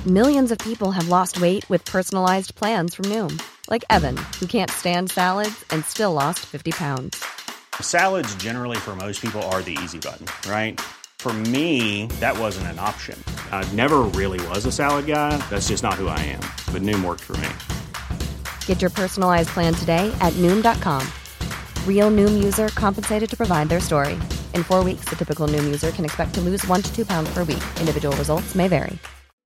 Millions of people have lost weight with personalized plans from Noom. Like Evan, who can't stand salads and still lost 50 pounds. Salads generally for most people are the easy button, right? For me, that wasn't an option. I never really was a salad guy. That's just not who I am. But Noom worked for me. Get your personalized plan today at Noom.com. Real Noom user compensated to provide their story. In 4 weeks, the typical Noom user can expect to lose 1 to 2 pounds per week. Individual results may vary.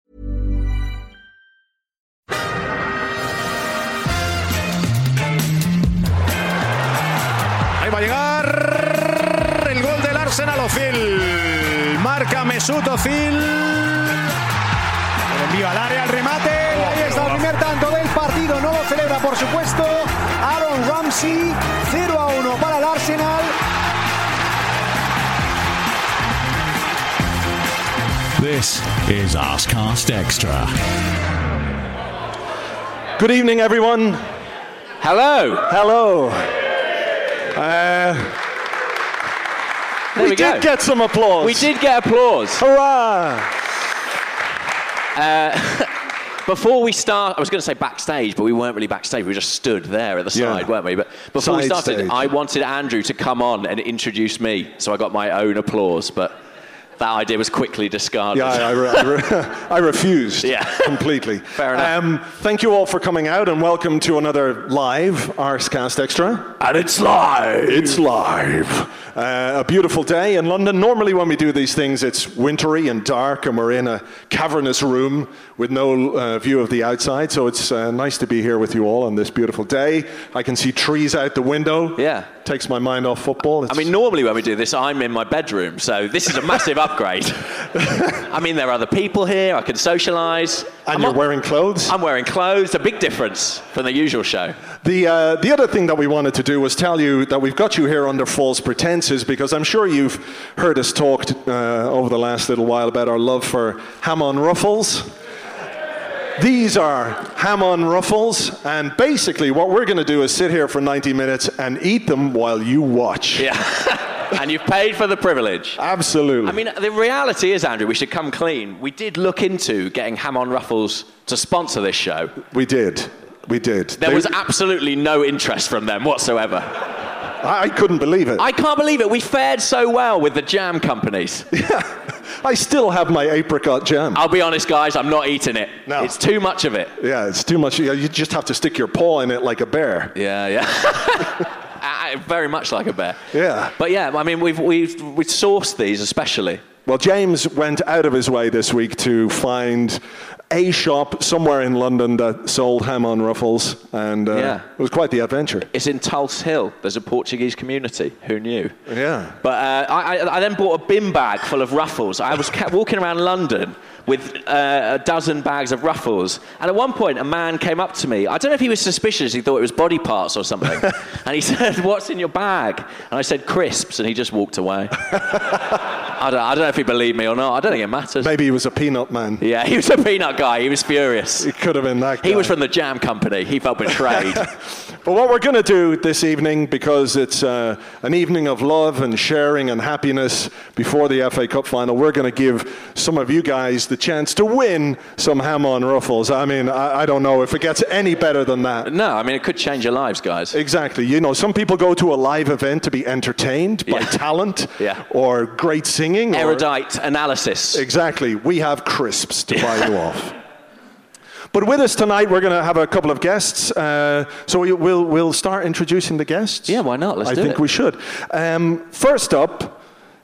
Ahí va a llegar el gol del Arsenal. Ozil marca Mesut Ozil. El envío al área, el remate. Y ahí está el primer tanto del partido. No lo celebra, por supuesto, Aaron Ramsey. 0-1 para el Arsenal. This is Arscast Extra. Good evening, everyone. Hello. Hello. We did get some applause. We did get applause. Hurrah! Before we start, I was going to say backstage, but we weren't really backstage. We just stood there at the side, weren't we? But before we started, stage. I wanted Andrew to come on and introduce me, so I got my own applause. But that idea was quickly discarded. Yeah, I refused completely. Fair enough. Thank you all for coming out and welcome to another live Arscast Extra. And it's live. It's live. A beautiful day in London. Normally when we do these things, it's wintry and dark and we're in a cavernous room with no view of the outside. So it's nice to be here with you all on this beautiful day. I can see trees out the window. Yeah. Takes my mind off football. I mean, normally when we do this, I'm in my bedroom. So this is a massive upgrade. I mean, there are other people here. I can socialise. And you're wearing clothes? I'm wearing clothes. A big difference from the usual show. The other thing that we wanted to do was tell you that we've got you here under false pretenses, because I'm sure you've heard us talk over the last little while about our love for ham-on ruffles. These are ham-on ruffles, and basically what we're going to do is sit here for 90 minutes and eat them while you watch. Yeah. And you've paid for the privilege. Absolutely. I mean, the reality is, Andrew, we should come clean. We did look into getting Ham-on Ruffles to sponsor this show. We did. There was absolutely no interest from them whatsoever. I couldn't believe it. I can't believe it. We fared so well with the jam companies. Yeah. I still have my apricot jam. I'll be honest, guys, I'm not eating it. No. It's too much of it. Yeah, it's too much. You just have to stick your paw in it like a bear. Yeah. Very much like a bear. Yeah. But yeah, I mean, we've sourced these especially. Well, James went out of his way this week to find a shop somewhere in London that sold ham-on ruffles, and it was quite the adventure. It's in Tulse Hill. There's a Portuguese community. Who knew? Yeah. But I then bought a bin bag full of ruffles. I was walking around London with a dozen bags of ruffles, and at one point a man came up to me. I don't know if he was suspicious. He thought it was body parts or something. And he said, "What's in your bag?" And I said, "Crisps," and he just walked away. I don't know if he believed me or not. I don't think it matters. Maybe he was a peanut man. Yeah, he was a peanut guy. He was furious. He could have been that guy. He was from the jam company. He felt betrayed. But what we're going to do this evening, because it's an evening of love and sharing and happiness before the FA Cup final, we're going to give some of you guys the chance to win some ham-on ruffles. I mean, I don't know if it gets any better than that. No, I mean, it could change your lives, guys. Exactly. You know, some people go to a live event to be entertained by talent or great singing. Erudite analysis. Exactly. We have crisps to buy you off. But with us tonight, we're going to have a couple of guests. So we'll start introducing the guests. Yeah, why not? Let's do it. I think we should. First up,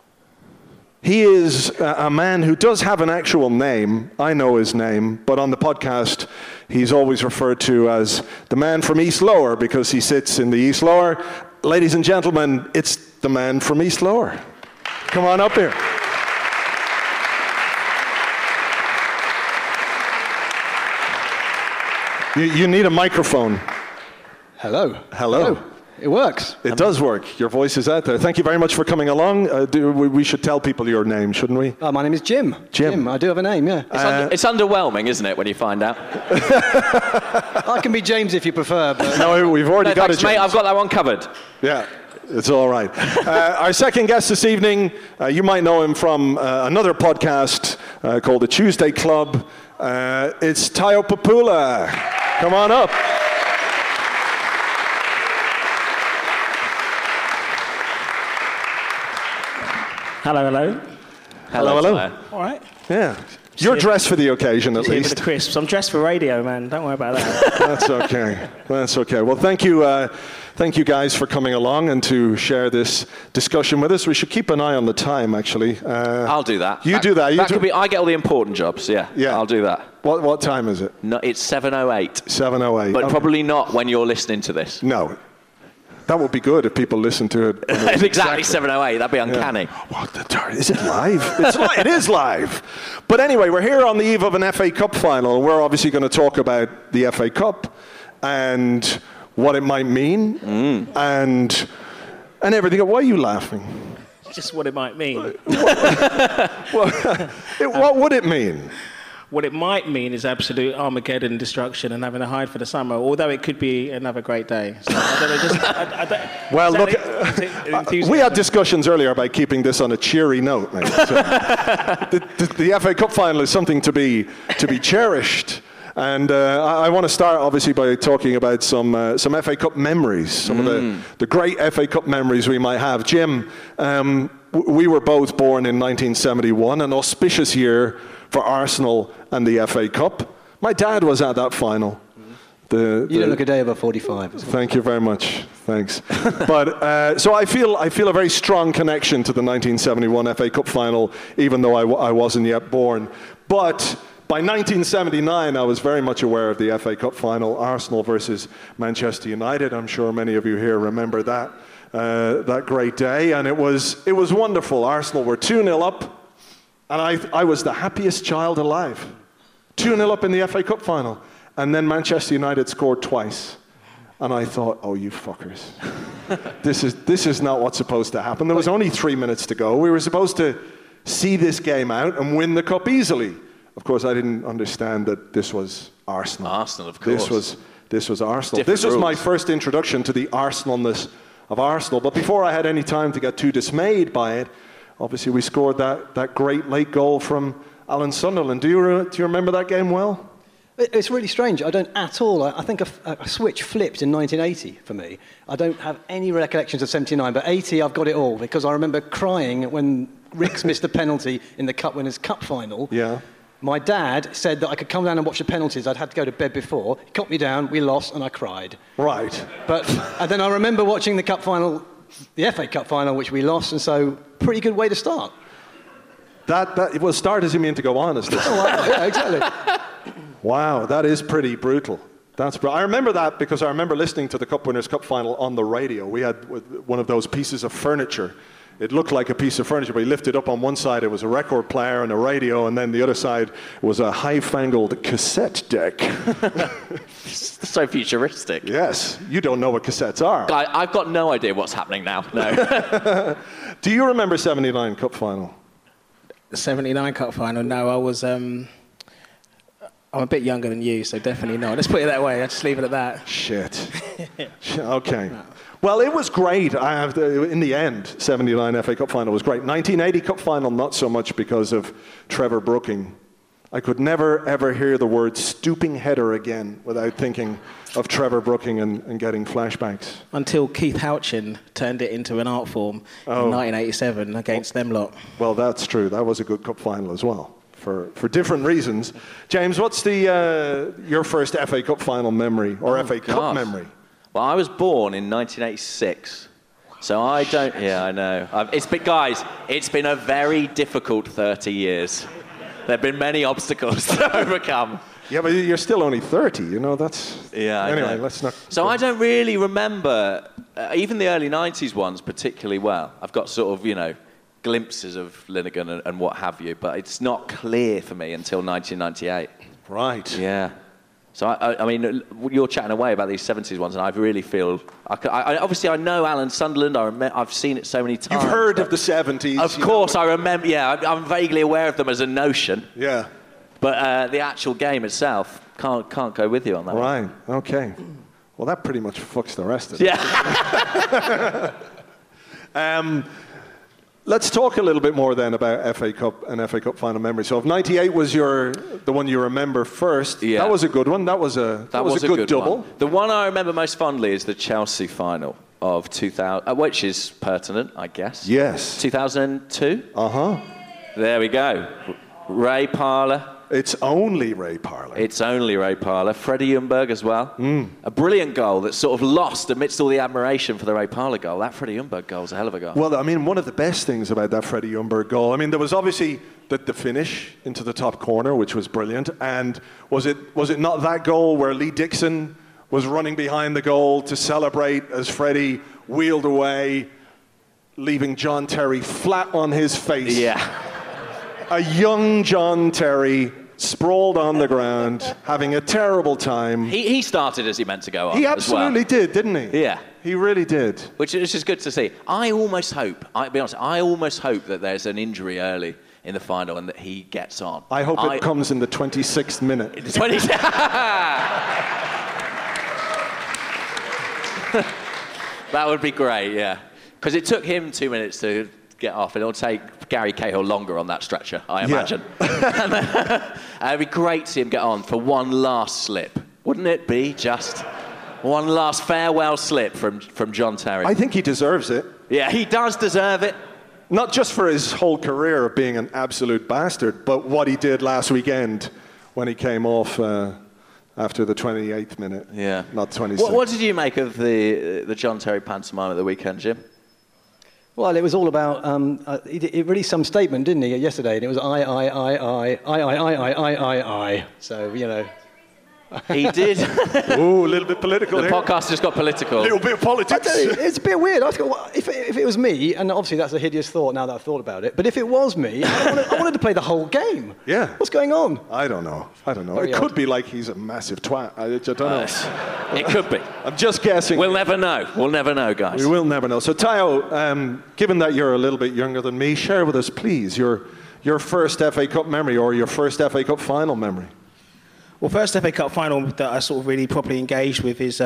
he is a man who does have an actual name. I know his name, but on the podcast, he's always referred to as the man from East Lower because he sits in the East Lower. Ladies and gentlemen, it's the man from East Lower. Come on up here. You need a microphone. Hello. Hello. It works. It does work. Your voice is out there. Thank you very much for coming along. We should tell people your name, shouldn't we? My name is Jim. Jim. I do have a name, yeah. It's underwhelming, isn't it, when you find out? I can be James if you prefer. But no, we've already got thanks, it, James. mate, I've got that one covered. Yeah. It's all right. Our second guest this evening, you might know him from another podcast called The Tuesday Club. It's Tayo Papula. Come on up. Hello. Hello. All right. Yeah. You're dressed for the occasion, at Here with least. the crisps. I'm dressed for radio, man. Don't worry about that. That's okay. Well, thank you guys for coming along and to share this discussion with us. We should keep an eye on the time, actually. I'll do that. You do that. I get all the important jobs. Yeah. I'll do that. What time is it? No, it's 7:08. 7:08. But probably not when you're listening to this. No. That would be good if people listen to it. It's exactly 7:08. That'd be uncanny. Yeah. What is it live? It is live. But anyway, we're here on the eve of an FA Cup final, and we're obviously going to talk about the FA Cup and what it might mean and everything. Why are you laughing? Just what it might mean. What would it mean? What it might mean is absolute Armageddon destruction and having to hide for the summer, although it could be another great day. So Well, look, we had discussions earlier about keeping this on a cheery note, mate. So the FA Cup final is something to be cherished. And I want to start, obviously, by talking about some FA Cup memories, some of the great FA Cup memories we might have. Jim, we were both born in 1971, an auspicious year for Arsenal and the FA Cup. My dad was at that final. You don't look a day over 45. Thank you very much. Thanks. But so I feel a very strong connection to the 1971 FA Cup final, even though I wasn't yet born. But by 1979, I was very much aware of the FA Cup final, Arsenal versus Manchester United. I'm sure many of you here remember that great day, and it was wonderful. Arsenal were 2-0 up. And I was the happiest child alive. 2-0 up in the FA Cup final. And then Manchester United scored twice. And I thought, oh, you fuckers. This is not what's supposed to happen. There was only 3 minutes to go. We were supposed to see this game out and win the cup easily. Of course, I didn't understand that this was Arsenal. Arsenal, of course. This was Arsenal. This was my first introduction to the Arsenalness of Arsenal. But before I had any time to get too dismayed by it, obviously, we scored that great late goal from Alan Sunderland. Do you remember that game well? It's really strange. I don't at all. I think a switch flipped in 1980 for me. I don't have any recollections of 79, but 80 I've got it all, because I remember crying when Ricks missed the penalty in the Cup Winners' Cup final. Yeah. My dad said that I could come down and watch the penalties. I'd had to go to bed before. He cut me down, we lost, and I cried. Right. And then I remember watching the Cup final, the FA Cup final, which we lost, and so pretty good way to start. That well, start as you mean to go on, is this? Yeah, exactly. Wow, that is pretty brutal. I remember that because I remember listening to the Cup Winners' Cup final on the radio. We had one of those pieces of furniture. It looked like a piece of furniture, but you lifted up on one side, it was a record player and a radio, and then the other side was a high-fangled cassette deck. So futuristic. Yes, you don't know what cassettes are. I've got no idea what's happening now. No. Do you remember 79 Cup final? The 79 Cup final? No, I was... I'm a bit younger than you, so definitely not. Let's put it that way. Let's just leave it at that. Shit. Okay. Well, it was great. In the end, 79 FA Cup final was great. 1980 Cup final, not so much because of Trevor Brooking. I could never, ever hear the word stooping header again without thinking of Trevor Brooking and getting flashbacks. Until Keith Houchin turned it into an art form in 1987 against them lot. Well, that's true. That was a good cup final as well, for different reasons. James, what's your first FA Cup final memory, or FA Cup memory? Well, I was born in 1986. So I don't... Yeah, I know. It's been a very difficult 30 years. There have been many obstacles to overcome. Yeah, but you're still only 30, you know, that's... Yeah, anyway, let's not... So I don't really remember, even the early 90s ones particularly well. I've got sort of, glimpses of Linnegan and what have you, but it's not clear for me until 1998. Right. Yeah. So, I mean, you're chatting away about these 70s ones, and I really feel... obviously, I know Alan Sunderland. I've seen it so many times. You've heard of the 70s. Of course, I remember. Yeah, I'm vaguely aware of them as a notion. Yeah. But the actual game itself, can't go with you on that one. Right, okay. Well, that pretty much fucks the rest of it. Yeah. Let's talk a little bit more then about FA Cup and FA Cup final memory. So if 98 was the one you remember first, that was a good one. That was a good double. One. The one I remember most fondly is the Chelsea final of 2000, which is pertinent, I guess. Yes. 2002? Uh-huh. There we go. Ray Parlour. It's only Ray Parlour. It's only Ray Parlour. Freddie Ljungberg as well. A brilliant goal that's sort of lost amidst all the admiration for the Ray Parlour goal. That Freddie Ljungberg goal is a hell of a goal. Well, I mean, one of the best things about that Freddie Ljungberg goal, I mean, there was obviously the finish into the top corner, which was brilliant. And was it not that goal where Lee Dixon was running behind the goal to celebrate as Freddie wheeled away, leaving John Terry flat on his face? Yeah. A young John Terry sprawled on the ground, having a terrible time. He started as he meant to go on. He absolutely did, didn't he? Yeah. He really did. Which is good to see. I almost hope that there's an injury early in the final and that he gets on. I hope it comes in the 26th minute. That would be great, yeah. Because it took him 2 minutes to get off, and it'll take Gary Cahill longer on that stretcher, I imagine. It'd be great to see him get on for one last slip. Wouldn't it be just one last farewell slip from John Terry? I think he deserves it. Yeah, he does deserve it. Not just for his whole career of being an absolute bastard, but what he did last weekend when he came off after the 28th minute. Yeah. Not 26th. What did you make of the John Terry pantomime at the weekend, Jim? Well, it was all about, he released some statement, didn't he, yesterday, and it was I. So, you know. He did. Ooh, a little bit political The here. podcast just got political. A little bit of politics. It's a bit weird. I thought, well, if it was me, and obviously that's a hideous thought now that I've thought about it, but if it was me, I wanted to play the whole game. Yeah. What's going on? I don't know. Very it could odd. be like he's a massive twat. I don't know. It could be. I'm just guessing. We'll never know. We'll never know, guys. We will never know. So, Tayo, given that you're a little bit younger than me, share with us, please, your first FA Cup memory or your first FA Cup final memory. Well, first FA Cup final that I sort of really properly engaged with is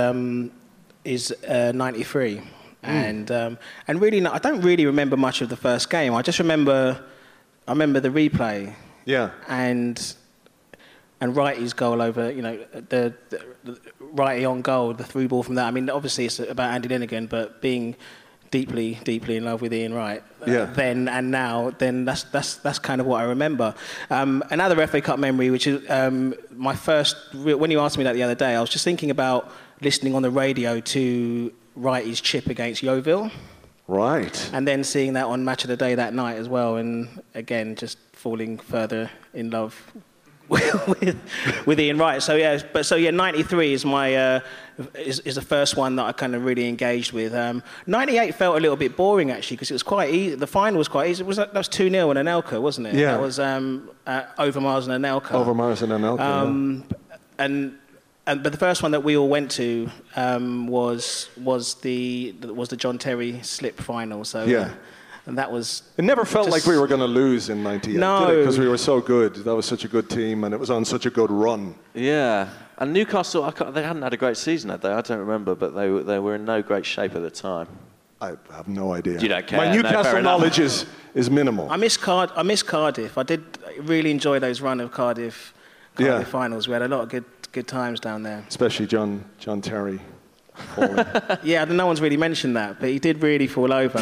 '93, and really I don't really remember much of the first game. I just remember the replay. Yeah. And Wrighty's goal over, you know, the Wrighty on goal, the through ball from that. I mean, obviously it's about Andy Linnigan, but being deeply in love with Ian Wright then and now, then that's kind of what I remember. Another FA Cup memory, which is my first. When you asked me that the other day, I was just thinking about listening on the radio to Wrighty's chip against Yeovil. Right. And then seeing that on Match of the Day that night as well, and again just falling further in love with Ian Wright. So 93 is my is the first one that I kind of really engaged with. 98 felt a little bit boring actually because it was quite easy. The final was quite easy. That was 2-0 and Anelka, wasn't it? Yeah. That was Overmars and Anelka. Overmars and Anelka. But the first one that we all went to was the John Terry slip final. So yeah. And that was... It never felt like we were going to lose in 98, no. did it? Because we were so good. That was such a good team, and it was on such a good run. Yeah. And Newcastle, they hadn't had a great season, had they? I don't remember, but they were in no great shape at the time. I have no idea. You don't care? My Newcastle knowledge is minimal. I miss Cardiff. I did really enjoy those run of Cardiff finals. We had a lot of good times down there. Especially John Terry. Yeah, no one's really mentioned that, but he did really fall over.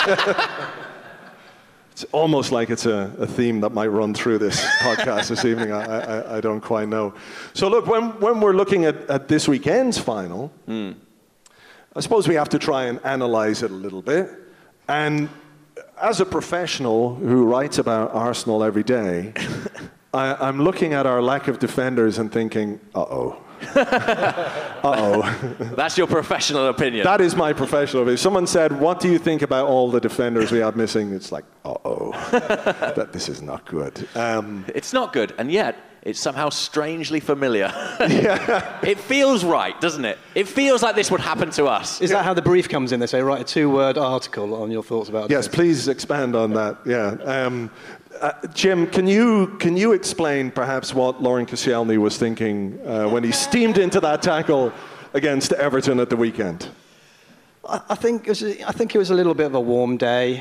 It's almost like it's a theme that might run through this podcast this evening. I don't quite know. So look, when we're looking at this weekend's final, I suppose we have to try and analyse it a little bit. And as a professional who writes about Arsenal every day, I'm looking at our lack of defenders and thinking, uh-oh. That's your professional opinion. That is my professional opinion. If someone said, what do you think about all the defenders we have missing? It's like, this is not good. It's not good, and yet it's somehow strangely familiar. Yeah. It feels right, doesn't it? It feels like this would happen to us. Is that how the brief comes in? They say, write a 2-word article on your thoughts about it. Yes, please expand on that. Yeah. Jim, can you explain perhaps what Lauren Koscielny was thinking when he steamed into that tackle against Everton at the weekend? I think it was a little bit of a warm day.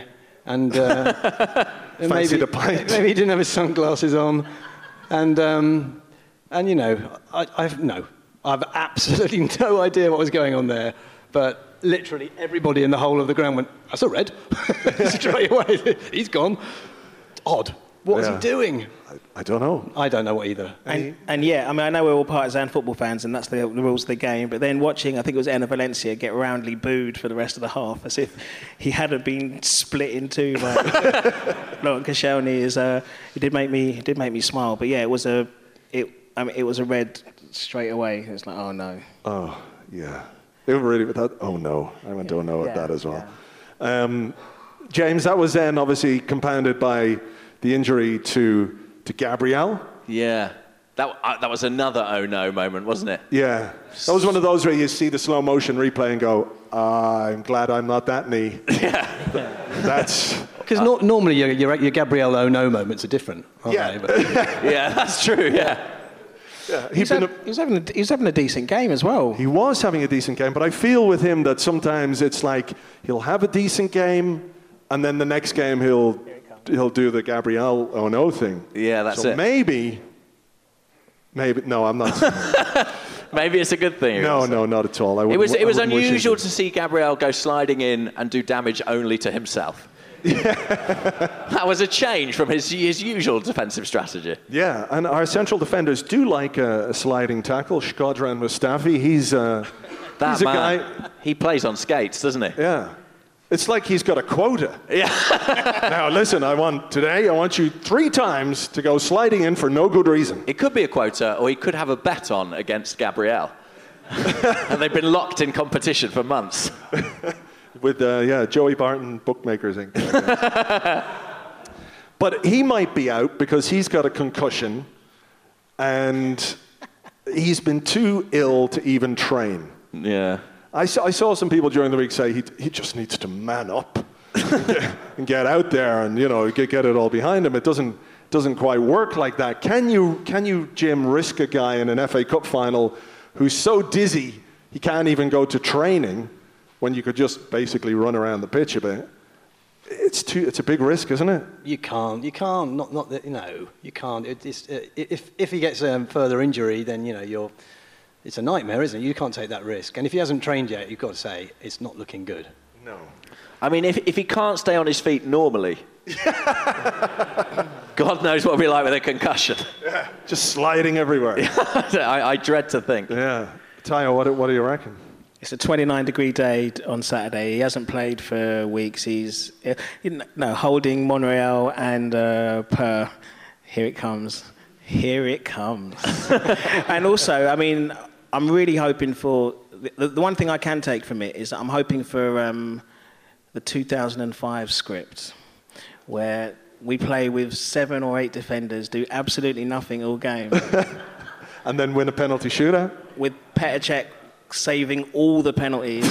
And Fancy the pint. Maybe he didn't have his sunglasses on. And you know, I've absolutely no idea what was going on there. But literally everybody in the whole of the ground went, "I saw red." Straight away. He's gone. Odd. What was he doing? I don't know. I don't know either. And yeah, I mean, I know we're all Partizan football fans, and that's the rules of the game. But then watching, I think it was Enner Valencia get roundly booed for the rest of the half, as if he hadn't been split in two by Laurent Koscielny. It did make me smile. But yeah, it was a red straight away. It was like, oh no. Oh yeah. They were really with that. Oh no, I went to no at that as well. Yeah. James, that was then obviously compounded by the injury to Gabriel. Yeah. That was another oh no moment, wasn't it? Yeah. That was one of those where you see the slow motion replay and go, I'm glad I'm not that knee. Yeah. That's... Because normally your Gabriel oh no moments are different, aren't they? But... yeah, that's true, yeah. Yeah, he was having a decent game as well. He was having a decent game, but I feel with him that sometimes it's like he'll have a decent game, and then the next game he'll do the Gabriel oh no thing. Yeah, that's so it. Maybe. No, I'm not. Maybe it's a good thing. No, not at all. It was unusual to see Gabriel go sliding in and do damage only to himself. Yeah. That was a change from his usual defensive strategy. Yeah, and our central defenders do like a sliding tackle. Shkodran Mustafi, he's a guy. He plays on skates, doesn't he? Yeah. It's like he's got a quota. Yeah. Now, listen, I want you 3 times to go sliding in for no good reason. It could be a quota, or he could have a bet on against Gabriel. And they've been locked in competition for months. With, Joey Barton Bookmakers Inc. But he might be out because he's got a concussion and he's been too ill to even train. Yeah. I saw some people during the week say he just needs to man up and get out there and, get it all behind him. It doesn't quite work like that. Can you, Jim, risk a guy in an FA Cup final who's so dizzy he can't even go to training when you could just basically run around the pitch a bit? It's a big risk, isn't it? You can't. Not that, you can't. If he gets further injury, then it's a nightmare, isn't it? You can't take that risk. And if he hasn't trained yet, you've got to say it's not looking good. No. I mean, if he can't stay on his feet normally, God knows what it'll be like with a concussion. Yeah, just sliding everywhere. I dread to think. Yeah. Tayo, what do you reckon? It's a 29-degree day on Saturday. He hasn't played for weeks. He's holding Monreal and Per. Here it comes. Here it comes. And also, I mean, I'm really hoping for... The one thing I can take from it is I'm hoping for the 2005 script, where we play with 7 or 8 defenders, do absolutely nothing all game. And then win a penalty shootout? With Petr Cech saving all the penalties.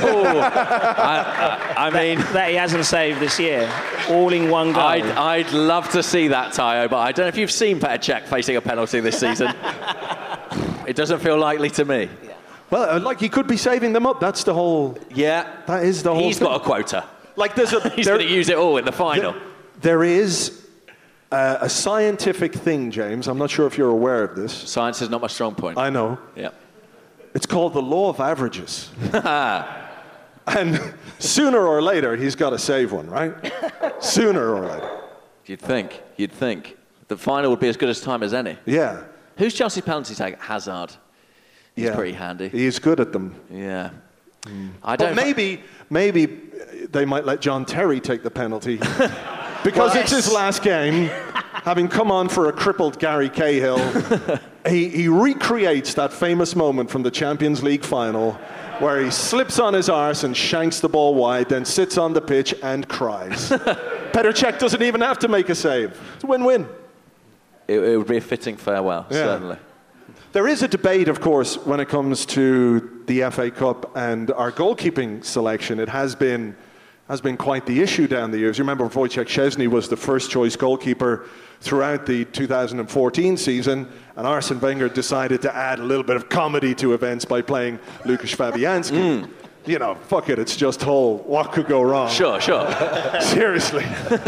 I mean... That he hasn't saved this year. All in one goal. I'd love to see that, Tayo, but I don't know if you've seen Petr Cech facing a penalty this season. It doesn't feel likely to me. Yeah. Well, he could be saving them up. That's the whole... Yeah. That is the whole He's thing. got a quota. He's going to use it all in the final. There is a scientific thing, James. I'm not sure if you're aware of this. Science is not my strong point. I know. Yeah. It's called the law of averages. And sooner or later, he's got to save one, right? Sooner or later. You'd think. The final would be as good a time as any. Yeah. Who's Chelsea's penalty taker? Hazard. He's pretty handy. He's good at them. Yeah. But maybe they might let John Terry take the penalty. Because it's his last game. Having come on for a crippled Gary Cahill, he recreates that famous moment from the Champions League final where he slips on his arse and shanks the ball wide, then sits on the pitch and cries. Petr Cech doesn't even have to make a save. It's a win-win. It would be a fitting farewell, certainly. There is a debate, of course, when it comes to the FA Cup and our goalkeeping selection. It has been quite the issue down the years. You remember Wojciech Szczesny was the first choice goalkeeper throughout the 2014 season, and Arsene Wenger decided to add a little bit of comedy to events by playing Lukasz Fabianski. you know, fuck it, it's just Hull. What could go wrong? Sure. Seriously.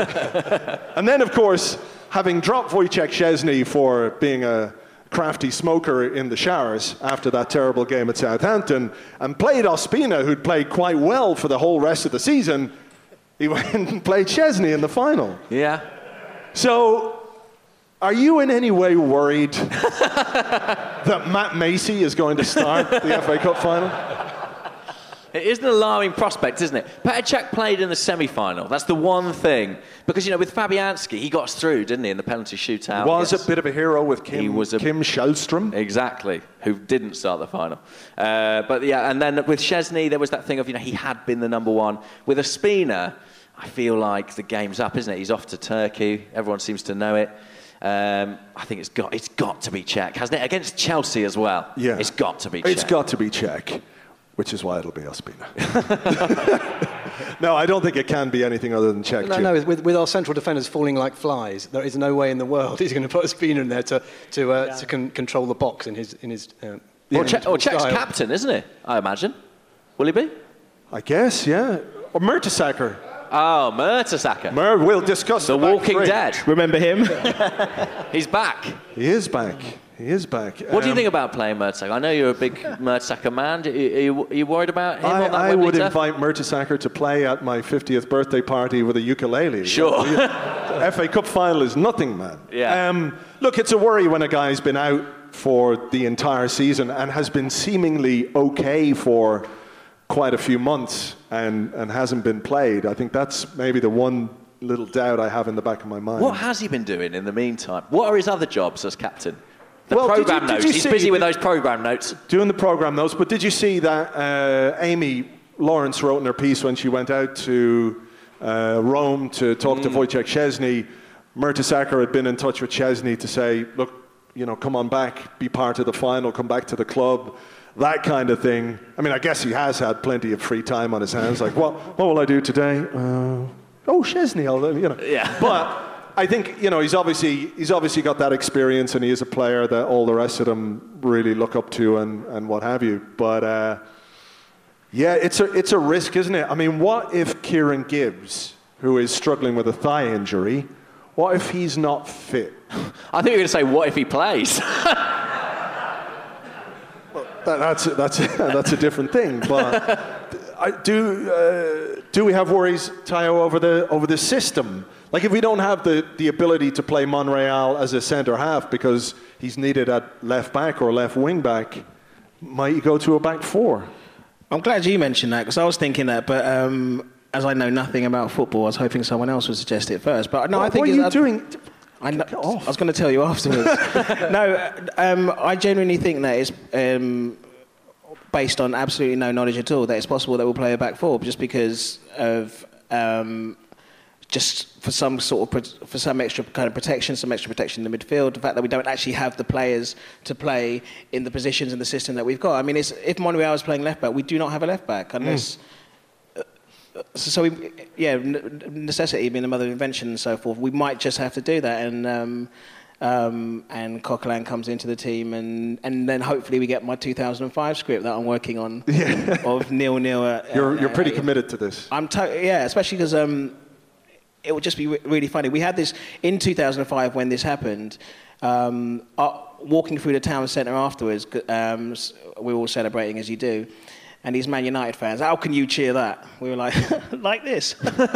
And then, of course, having dropped Wojciech Szczesny for being a crafty smoker in the showers after that terrible game at Southampton, and played Ospina, who'd played quite well for the whole rest of the season, he went and played Szczesny in the final. Yeah. So, are you in any way worried that Matt Macey is going to start the FA Cup final? It is an alarming prospect, isn't it? Petr Cech played in the semi-final. That's the one thing. Because, you know, with Fabianski, he got us through, didn't he, in the penalty shootout? Was a bit of a hero with Kim Källström. Exactly, who didn't start the final. But, yeah, and then with Szczesny, there was that thing of, you know, he had been the number one. With Ospina, I feel like the game's up, isn't it? He's off to Turkey. Everyone seems to know it. I think it's got to be Cech, hasn't it? Against Chelsea as well. Yeah. It's got to be Cech. It's got to be Cech. Which is why it'll be Ospina. No, I don't think it can be anything other than Cech. No, with our central defenders falling like flies, there is no way in the world he's going to put Ospina in there to control the box in his. Or Czech's captain, isn't he? I imagine. Will he be? I guess, yeah. Or Mertesacker. Oh, Mertesacker. We'll discuss The Walking Dead. Remember him? He's back. He is back. What do you think about playing Mertesacker? I know you're a big Mertesacker man. Are you worried about him on that I would turf? invite Mertesacker to play at my 50th birthday party with a ukulele. Sure. FA Cup final is nothing, man. Yeah. Look, it's a worry when a guy's been out for the entire season and has been seemingly okay for quite a few months and hasn't been played. I think that's maybe the one little doubt I have in the back of my mind. What has he been doing in the meantime? What are his other jobs as captain? Well, programme notes. He's busy with those programme notes. Doing the programme notes. But did you see that Amy Lawrence wrote in her piece when she went out to Rome to talk to Wojciech Szczesny? Mertesacker had been in touch with Szczesny to say, look, you know, come on back, be part of the final, come back to the club, that kind of thing. I mean, I guess he has had plenty of free time on his hands. Like, what will I do today? Szczesny, you know. Yeah. But I think, you know, he's obviously got that experience, and he is a player that all the rest of them really look up to and what have you. But yeah, it's a risk, isn't it? I mean, what if Kieran Gibbs, who is struggling with a thigh injury, what if he's not fit? I think you were going to say, what if he plays? That's a different thing. But do we have worries, Tayo, over the system? Like, if we don't have the ability to play Monreal as a centre half because he's needed at left back or left wing back, might you go to a back four? I'm glad you mentioned that, because I was thinking that, but as I know nothing about football, I was hoping someone else would suggest it first. But no, I think. What are you doing? I was going to tell you afterwards. No, I genuinely think that it's based on absolutely no knowledge at all that it's possible that we'll play a back four just because of just for some extra kind of protection, some extra protection in the midfield. The fact that we don't actually have the players to play in the positions in the system that we've got. I mean, if Monreal is playing left back, we do not have a left back unless. Necessity being the mother of invention and so forth. We might just have to do that, and Coquelin comes into the team, and then hopefully we get my 2005 script that I'm working on of 0-0. You're pretty committed to this. Especially because it would just be really funny. We had this in 2005 when this happened. Walking through the town centre afterwards, we were all celebrating as you do. And these Man United fans, how can you cheer that? We were like, like this.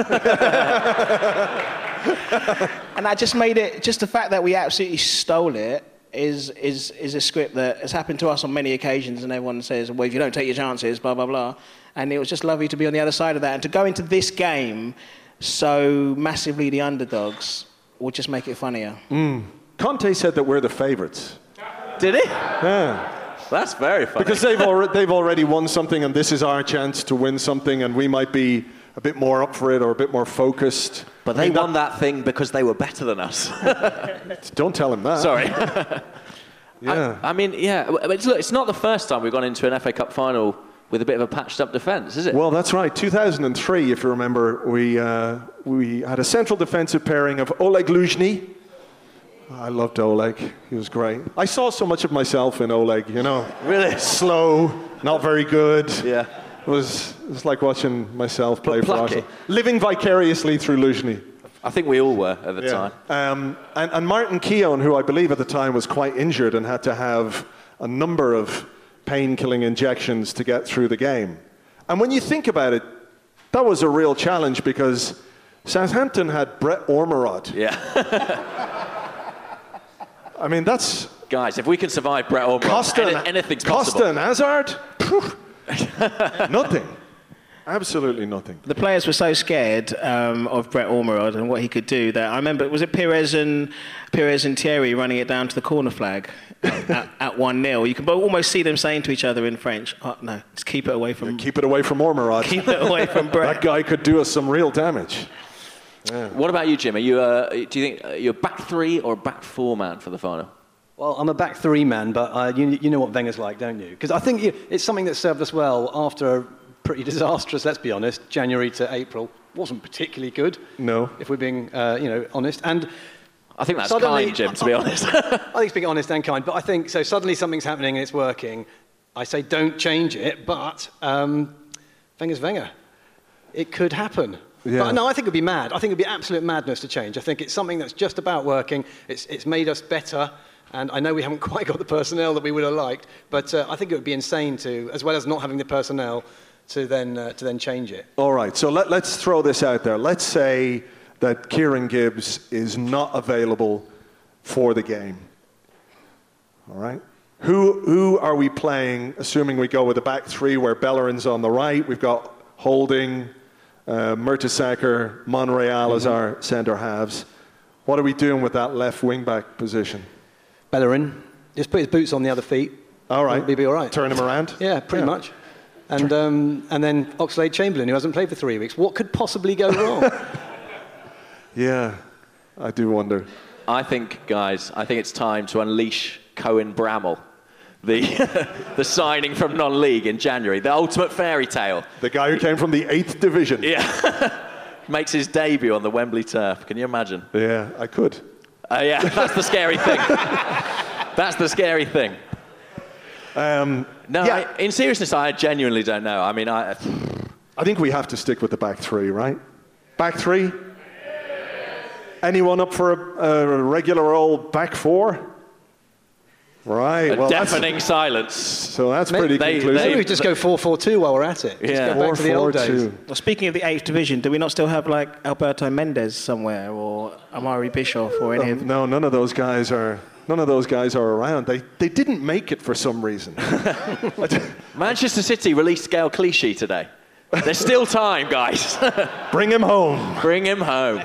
And that just made it, just the fact that we absolutely stole it is a script that has happened to us on many occasions, and everyone says, well, if you don't take your chances, blah, blah, blah. And it was just lovely to be on the other side of that. And to go into this game so massively the underdogs will just make it funnier. Conte said that we're the favourites. Did he? Yeah. That's very funny. Because they've already won something, and this is our chance to win something, and we might be a bit more up for it or a bit more focused. But they won that thing because they were better than us. Don't tell him that. Sorry. Yeah. I mean, yeah. It's not the first time we've gone into an FA Cup final with a bit of a patched-up defence, is it? Well, that's right. 2003, if you remember, we had a central defensive pairing of Oleg Luzhny. I loved Oleg. He was great. I saw so much of myself in Oleg, you know. Really? Slow, not very good. Yeah. It was like watching myself play for plucky. Arsenal. Living vicariously through Luzhny. I think we all were at the time. And Martin Keown, who I believe at the time was quite injured and had to have a number of pain-killing injections to get through the game. And when you think about it, that was a real challenge because Southampton had Brett Ormerod. Yeah. I mean, that's... Guys, if we can survive Brett Ormerod, anything's possible. Costa and Hazard? Nothing. Absolutely nothing. The players were so scared of Brett Ormerod and what he could do that I remember, was it Pires and Thierry running it down to the corner flag at 1-0? You can almost see them saying to each other in French, "Oh no, just keep it away from." Keep it away from Ormerod. Keep it away from Brett. That guy could do us some real damage. Yeah. What about you, Jim? Do you think you're a back three or a back four man for the final? Well, I'm a back three man, but you know what Wenger's like, don't you? Because I think it's something that served us well after a pretty disastrous, let's be honest, January to April. Wasn't particularly good. No. If we're being, honest. And I think that's kind, Jim, to be honest. I think it's being honest and kind. But I think, so suddenly something's happening and it's working. I say don't change it, but Wenger's Wenger. It could happen. Yeah. But no, I think it would be mad. I think it would be absolute madness to change. I think it's something that's just about working. It's made us better. And I know we haven't quite got the personnel that we would have liked, but I think it would be insane to, as well as not having the personnel, to then change it. All right, so let's throw this out there. Let's say that Kieran Gibbs is not available for the game. All right? Who are we playing, assuming we go with the back three where Bellerin's on the right, we've got Holding, Mertesacker, Monreal as our centre halves. What are we doing with that left wing-back position? Bellerin, just put his boots on the other feet. All right. He'll be all right. Turn him around? Yeah, pretty much. And then Oxlade-Chamberlain, who hasn't played for 3 weeks. What could possibly go wrong? Yeah, I do wonder. I think it's time to unleash Cohen Bramall, the signing from non-league in January, the ultimate fairy tale. The guy who came from the 8th division. Yeah. Makes his debut on the Wembley turf. Can you imagine? Yeah, I could. Yeah, that's the scary thing. That's the scary thing. In seriousness, I genuinely don't know. I mean, I think we have to stick with the back three, right? Back three? Anyone up for a regular old back four? Right. Well, deafening silence. So that's pretty conclusive. Maybe we just go 4-4-2 while we're at it. Yeah. Just go back to the old days. Well, speaking of the 8th division, do we not still have like Alberto Mendes somewhere or Amari Bischoff or any of? No, none of those guys are around. They didn't make it for some reason. Manchester City released Gael Clichy today. There's still time, guys. Bring him home. Bring him home.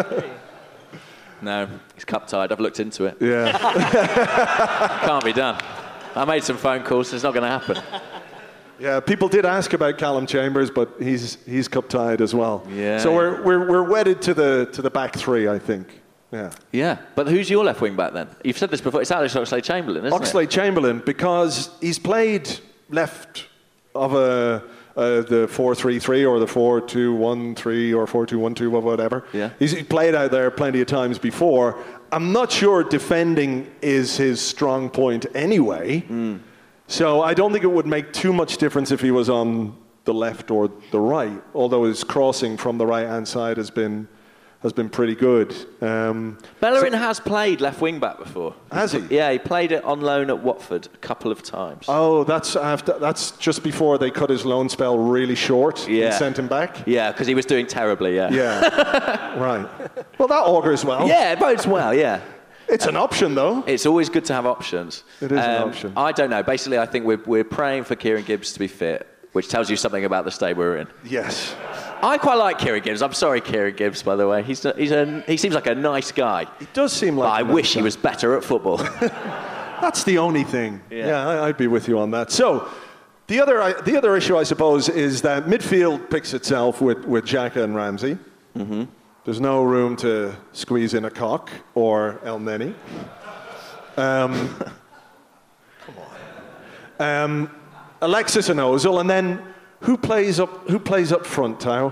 No, he's cup tied. I've looked into it. Yeah. Can't be done. I made some phone calls. It's not going to happen. Yeah, people did ask about Callum Chambers, but he's cup tied as well. Yeah. So we're wedded to the back three, I think. Yeah. Yeah, but who's your left wing back then? You've said this before. It's Alex Oxlade-Chamberlain, isn't it? Oxlade-Chamberlain, because he's played left of the 4-3-3 or the 4-2-1-3 or 4-2-1-2 or whatever. Yeah. He's played out there plenty of times before. I'm not sure defending is his strong point anyway. So I don't think it would make too much difference if he was on the left or the right, although his crossing from the right-hand side has been pretty good. Bellerin has played left wing back before. Has he? Yeah, he played it on loan at Watford a couple of times. Oh, that's just before they cut his loan spell really short and sent him back? Yeah, because he was doing terribly, yeah. Yeah, right. Well, that augurs well. Yeah, it bodes well, yeah. It's an option, though. It's always good to have options. It is an option. I don't know. Basically, I think we're praying for Kieran Gibbs to be fit, which tells you something about the state we're in. Yes. I quite like Kieran Gibbs. I'm sorry, Kieran Gibbs, by the way. He seems like a nice guy. He does seem like. I wish he was better at football. That's the only thing. Yeah, I'd be with you on that. So, the other issue, I suppose, is that midfield picks itself with Xhaka and Ramsey. Mm-hmm. There's no room to squeeze in a Koch or El Neni. Come on. Alexis and Ozil, and then who plays up front, Tao?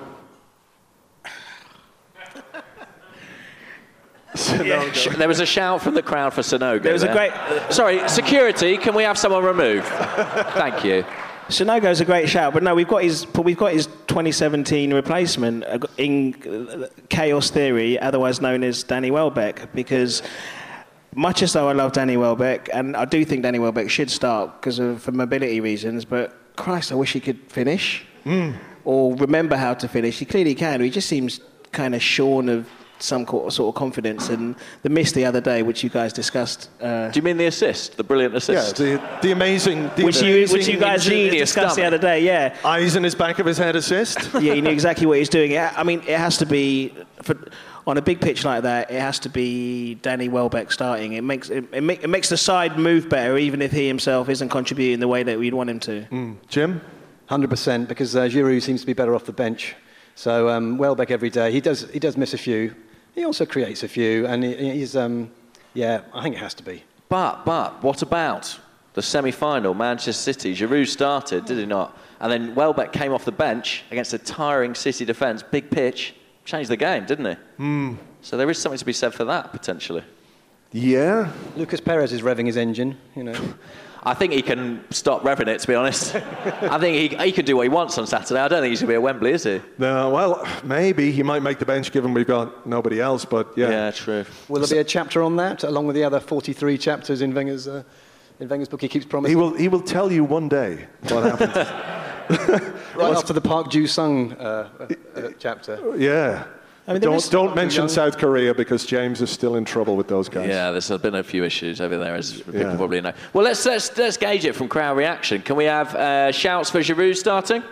There was a shout from the crowd for Sanogo. There was a great. Sorry, security. Can we have someone removed? Thank you. Sonogo's a great shout, but no, we've got his 2017 replacement in Chaos Theory, otherwise known as Danny Welbeck, because much as though I love Danny Welbeck, and I do think Danny Welbeck should start for mobility reasons, but Christ, I wish he could finish or remember how to finish. He clearly can. He just seems kind of shorn of some sort of confidence, and the miss the other day, which you guys discussed. Do you mean the assist, the brilliant assist? Yeah, the amazing, which you guys discussed the other day. Yeah, eyes in his back of his head assist. Yeah, he knew exactly what he's doing. I mean, it has to be on a big pitch like that. It has to be Danny Welbeck starting. It makes the side move better, even if he himself isn't contributing the way that we'd want him to. Jim, 100%, because Giroud seems to be better off the bench. So Welbeck every day. He does miss a few. He also creates a few, and he's, I think it has to be. But what about the semi-final, Manchester City? Giroud started, did he not? And then Welbeck came off the bench against a tiring City defence, big pitch, changed the game, didn't he? So there is something to be said for that, potentially. Yeah. Lucas Perez is revving his engine, I think he can stop revving it, to be honest. I think he can do what he wants on Saturday. I don't think he's going to be at Wembley, is he? No, well, maybe. He might make the bench given we've got nobody else, but yeah. Yeah, true. Will there be a chapter on that, along with the other 43 chapters in Wenger's book he keeps promising? He will tell you one day what happened. Right after the Park Ju-sung chapter. Yeah. I mean, don't mention South Korea, because James is still in trouble with those guys. Yeah, there's been a few issues over there, as people probably know. Well, let's gauge it from crowd reaction. Can we have shouts for Giroud starting?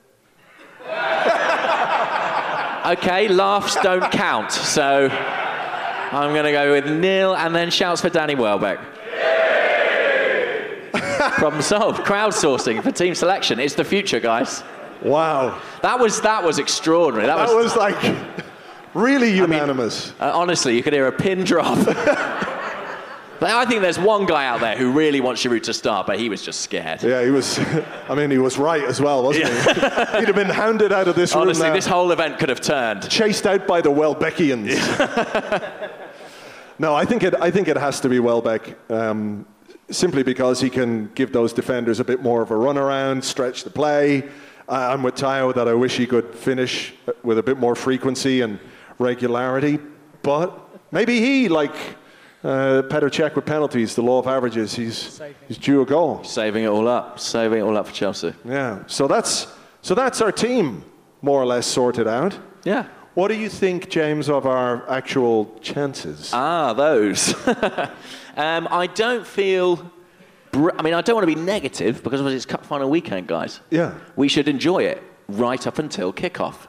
Okay, laughs don't count, so I'm going to go with nil, and then shouts for Danny Welbeck. Problem solved. Crowdsourcing for team selection. It's the future, guys. Wow. That was extraordinary. That was like really unanimous. I mean, honestly, you could hear a pin drop. I think there's one guy out there who really wants Giroud to start, but he was just scared. Yeah, he was. I mean, he was right as well, wasn't he? He'd have been hounded out of this room. Honestly, this whole event could have turned. Chased out by the Welbeckians. No, I think it has to be Welbeck. Simply because he can give those defenders a bit more of a run around, stretch the play. I'm with Tayo that I wish he could finish with a bit more frequency and regularity. But maybe he, like Petr Cech with penalties, the law of averages, he's due a goal. Saving it all up for Chelsea. Yeah, so that's our team more or less sorted out. Yeah. What do you think, James, of our actual chances? Those. I don't feel... I don't want to be negative, because it's cup final weekend, guys. Yeah. We should enjoy it right up until kickoff.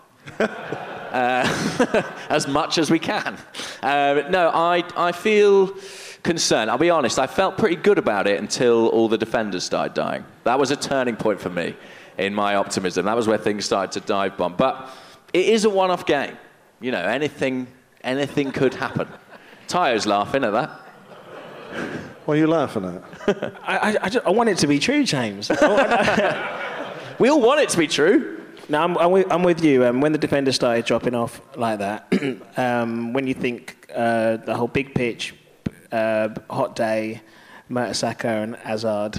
As much as we can. No, I feel concerned. I'll be honest, I felt pretty good about it until all the defenders started dying. That was a turning point for me in my optimism. That was where things started to dive bomb. But it is a one-off game. Anything could happen. Tayo's laughing at that. What are you laughing at? I want it to be true, James. We all want it to be true. No, I'm with you. When the defenders started dropping off like that, when you think the whole big pitch, hot day, Mertesacker and Hazard,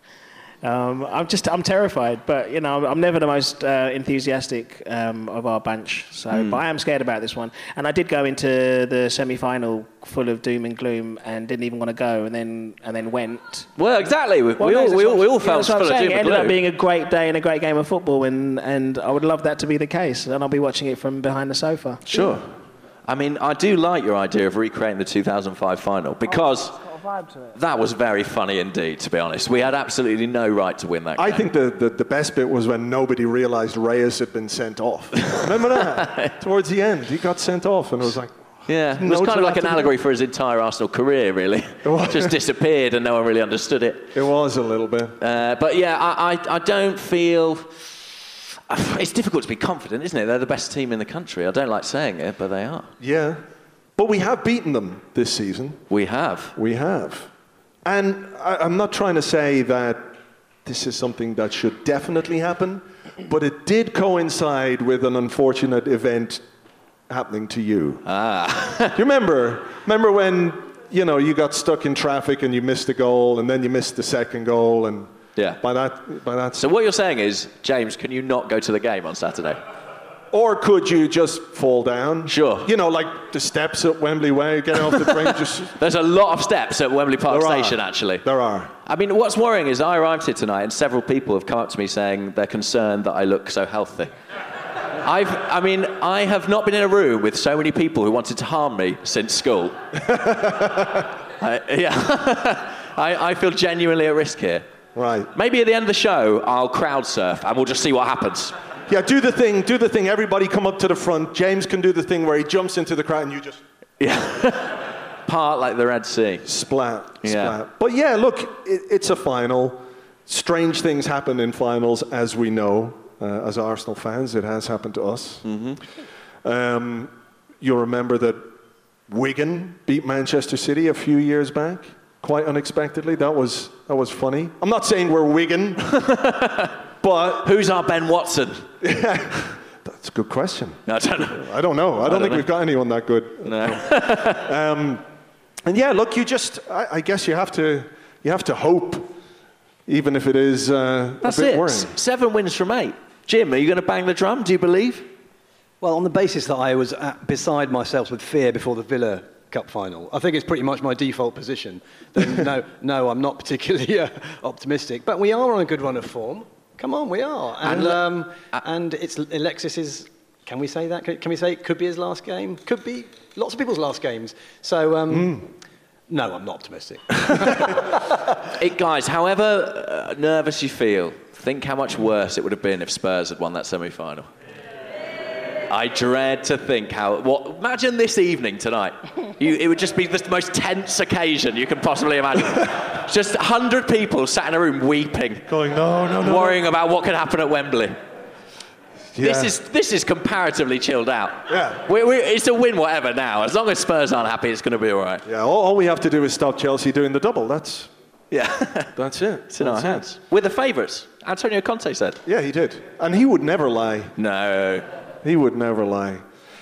I'm terrified. But I'm never the most enthusiastic of our bunch. So, but I am scared about this one. And I did go into the semi-final full of doom and gloom and didn't even want to go, and then went. Well, exactly. We all felt full of doom and gloom. It ended up being a great day and a great game of football, and I would love that to be the case. And I'll be watching it from behind the sofa. Sure. I do like your idea of recreating the 2005 final, because that was very funny indeed, to be honest. We had absolutely no right to win that game. I think the best bit was when nobody realised Reyes had been sent off. Remember that? Towards the end, he got sent off, and it was like... Yeah, it was kind of like an allegory for his entire Arsenal career, really. Just disappeared, and no one really understood it. It was a little bit. But yeah, I don't feel... It's difficult to be confident, isn't it? They're the best team in the country. I don't like saying it, but they are. Yeah. But we have beaten them this season. We have. We have. And I'm not trying to say that this is something that should definitely happen, but it did coincide with an unfortunate event happening to you. Do you remember? Remember when, you got stuck in traffic and you missed a goal, and then you missed the second goal, and Yeah. By that. So what you're saying is, James, can you not go to the game on Saturday? Or could you just fall down? Sure. You know, like the steps at Wembley Way, get off the train. Just There's a lot of steps at Wembley Park Station, actually. There are. I mean, what's worrying is I arrived here tonight and several people have come up to me saying they're concerned that I look so healthy. I have not been in a room with so many people who wanted to harm me since school. I feel genuinely at risk here. Right. Maybe at the end of the show, I'll crowd surf and we'll just see what happens. Yeah, do the thing. Everybody come up to the front. James can do the thing where he jumps into the crowd and you just... Yeah. Part like the Red Sea. Splat. Yeah. But yeah, look, it's a final. Strange things happen in finals, as we know. As Arsenal fans, it has happened to us. Mm-hmm. You'll remember that Wigan beat Manchester City a few years back, quite unexpectedly. That was funny. I'm not saying we're Wigan, but... Who's our Ben Watson? That's a good question. No, I don't know. I don't know. I don't think we've got anyone that good. No. And yeah, look, I guess you have to hope, even if it is a bit worrying. 7 wins from 8. Jim, are you going to bang the drum? Do you believe? Well, on the basis that I was beside myself with fear before the Villa Cup final, I think it's pretty much my default position. Then no, I'm not particularly optimistic. But we are on a good run of form. Come on, we are. And it's Alexis's, can we say that? Can we say it could be his last game? Could be lots of people's last games. So, no, I'm not optimistic. Guys, however nervous you feel, think how much worse it would have been if Spurs had won that semi-final. I dread to think imagine this evening tonight. It would just be the most tense occasion you can possibly imagine. Just 100 people sat in a room weeping. Going, no. Worrying about what could happen at Wembley. Yeah. This is comparatively chilled out. Yeah. It's a win whatever now. As long as Spurs aren't happy, it's going to be all right. Yeah, all we have to do is stop Chelsea doing the double. That's it. It's in our hands. We're the favourites. Antonio Conte said. Yeah, he did. And he would never lie. No. He would never lie.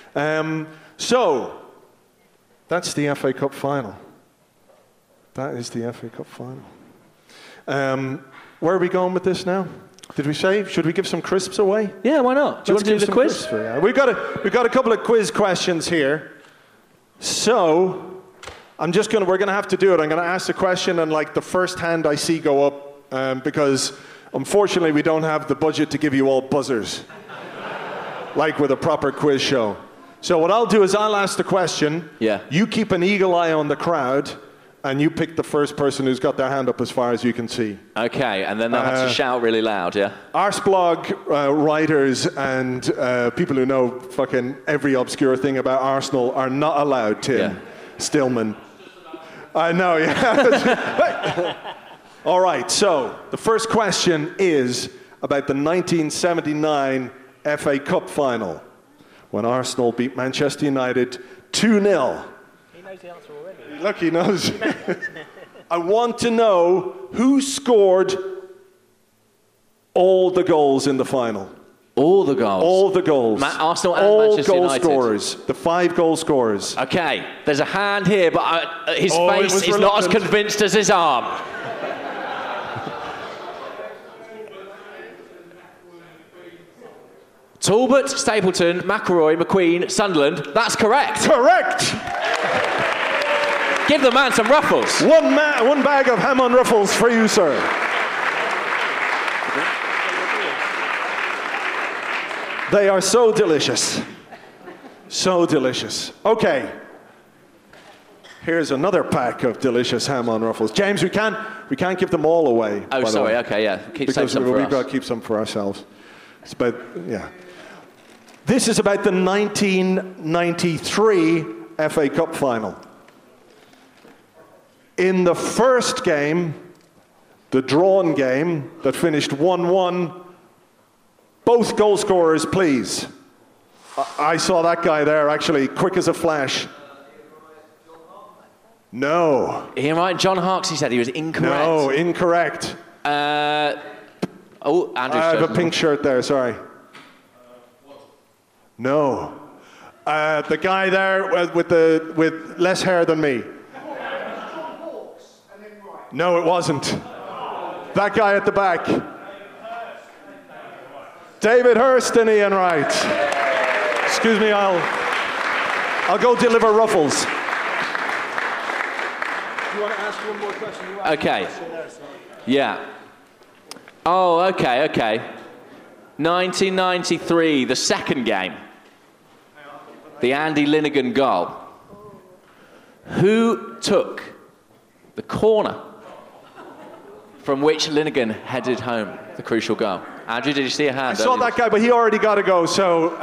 So, that's the FA Cup final. That is the FA Cup final. Where are we going with this now? Did we say, should we give some crisps away? Yeah, why not? Do you want to do the quiz? We've got a couple of quiz questions here. So, we're going to have to do it. I'm going to ask the question and like the first hand I see go up because unfortunately we don't have the budget to give you all buzzers. Like with a proper quiz show. So what I'll do is I'll ask the question. Yeah. You keep an eagle eye on the crowd, and you pick the first person who's got their hand up as far as you can see. Okay, and then they'll have to shout really loud, yeah? Arsblog writers and people who know fucking every obscure thing about Arsenal are not allowed, Tim Stillman. I know, yeah. All right, so the first question is about the 1979 FA Cup final, when Arsenal beat Manchester United 2-0. He knows the answer already. Look, he knows. I want to know who scored all the goals in the final. All the goals? All the goals. Arsenal and all Manchester goal United. scorers. The 5 goal scorers. Okay, there's a hand here, but his face is not as convinced as his arm. Talbot, Stapleton, McElroy, McQueen, Sunderland. That's correct. Correct. Give the man some ruffles. One bag of ham on ruffles for you, sir. They are so delicious. So delicious. Okay. Here's another pack of delicious ham on ruffles. James, we can't give them all away. Oh, sorry. Okay, yeah. Because some for we've us. got to keep some for ourselves. It's about, yeah. This is about the 1993 FA Cup final. In the first game, the drawn game that finished 1-1, both goal scorers, please. I saw that guy there, actually, quick as a flash. No. Ian Wright, John Harkes, he said he was incorrect. No, incorrect. Andrew I have a pink shirt there, sorry. No. The guy there with less hair than me. No, it wasn't. That guy at the back. David Hurst and Ian Wright. Excuse me, I'll go deliver ruffles. You want to ask one more question? Okay. Yeah. Oh, okay. 1993, the second game. The Andy Linnigan goal. Who took the corner from which Linnigan headed home the crucial goal? Andrew, did you see a hand? I saw that guy, but he already got to go, so...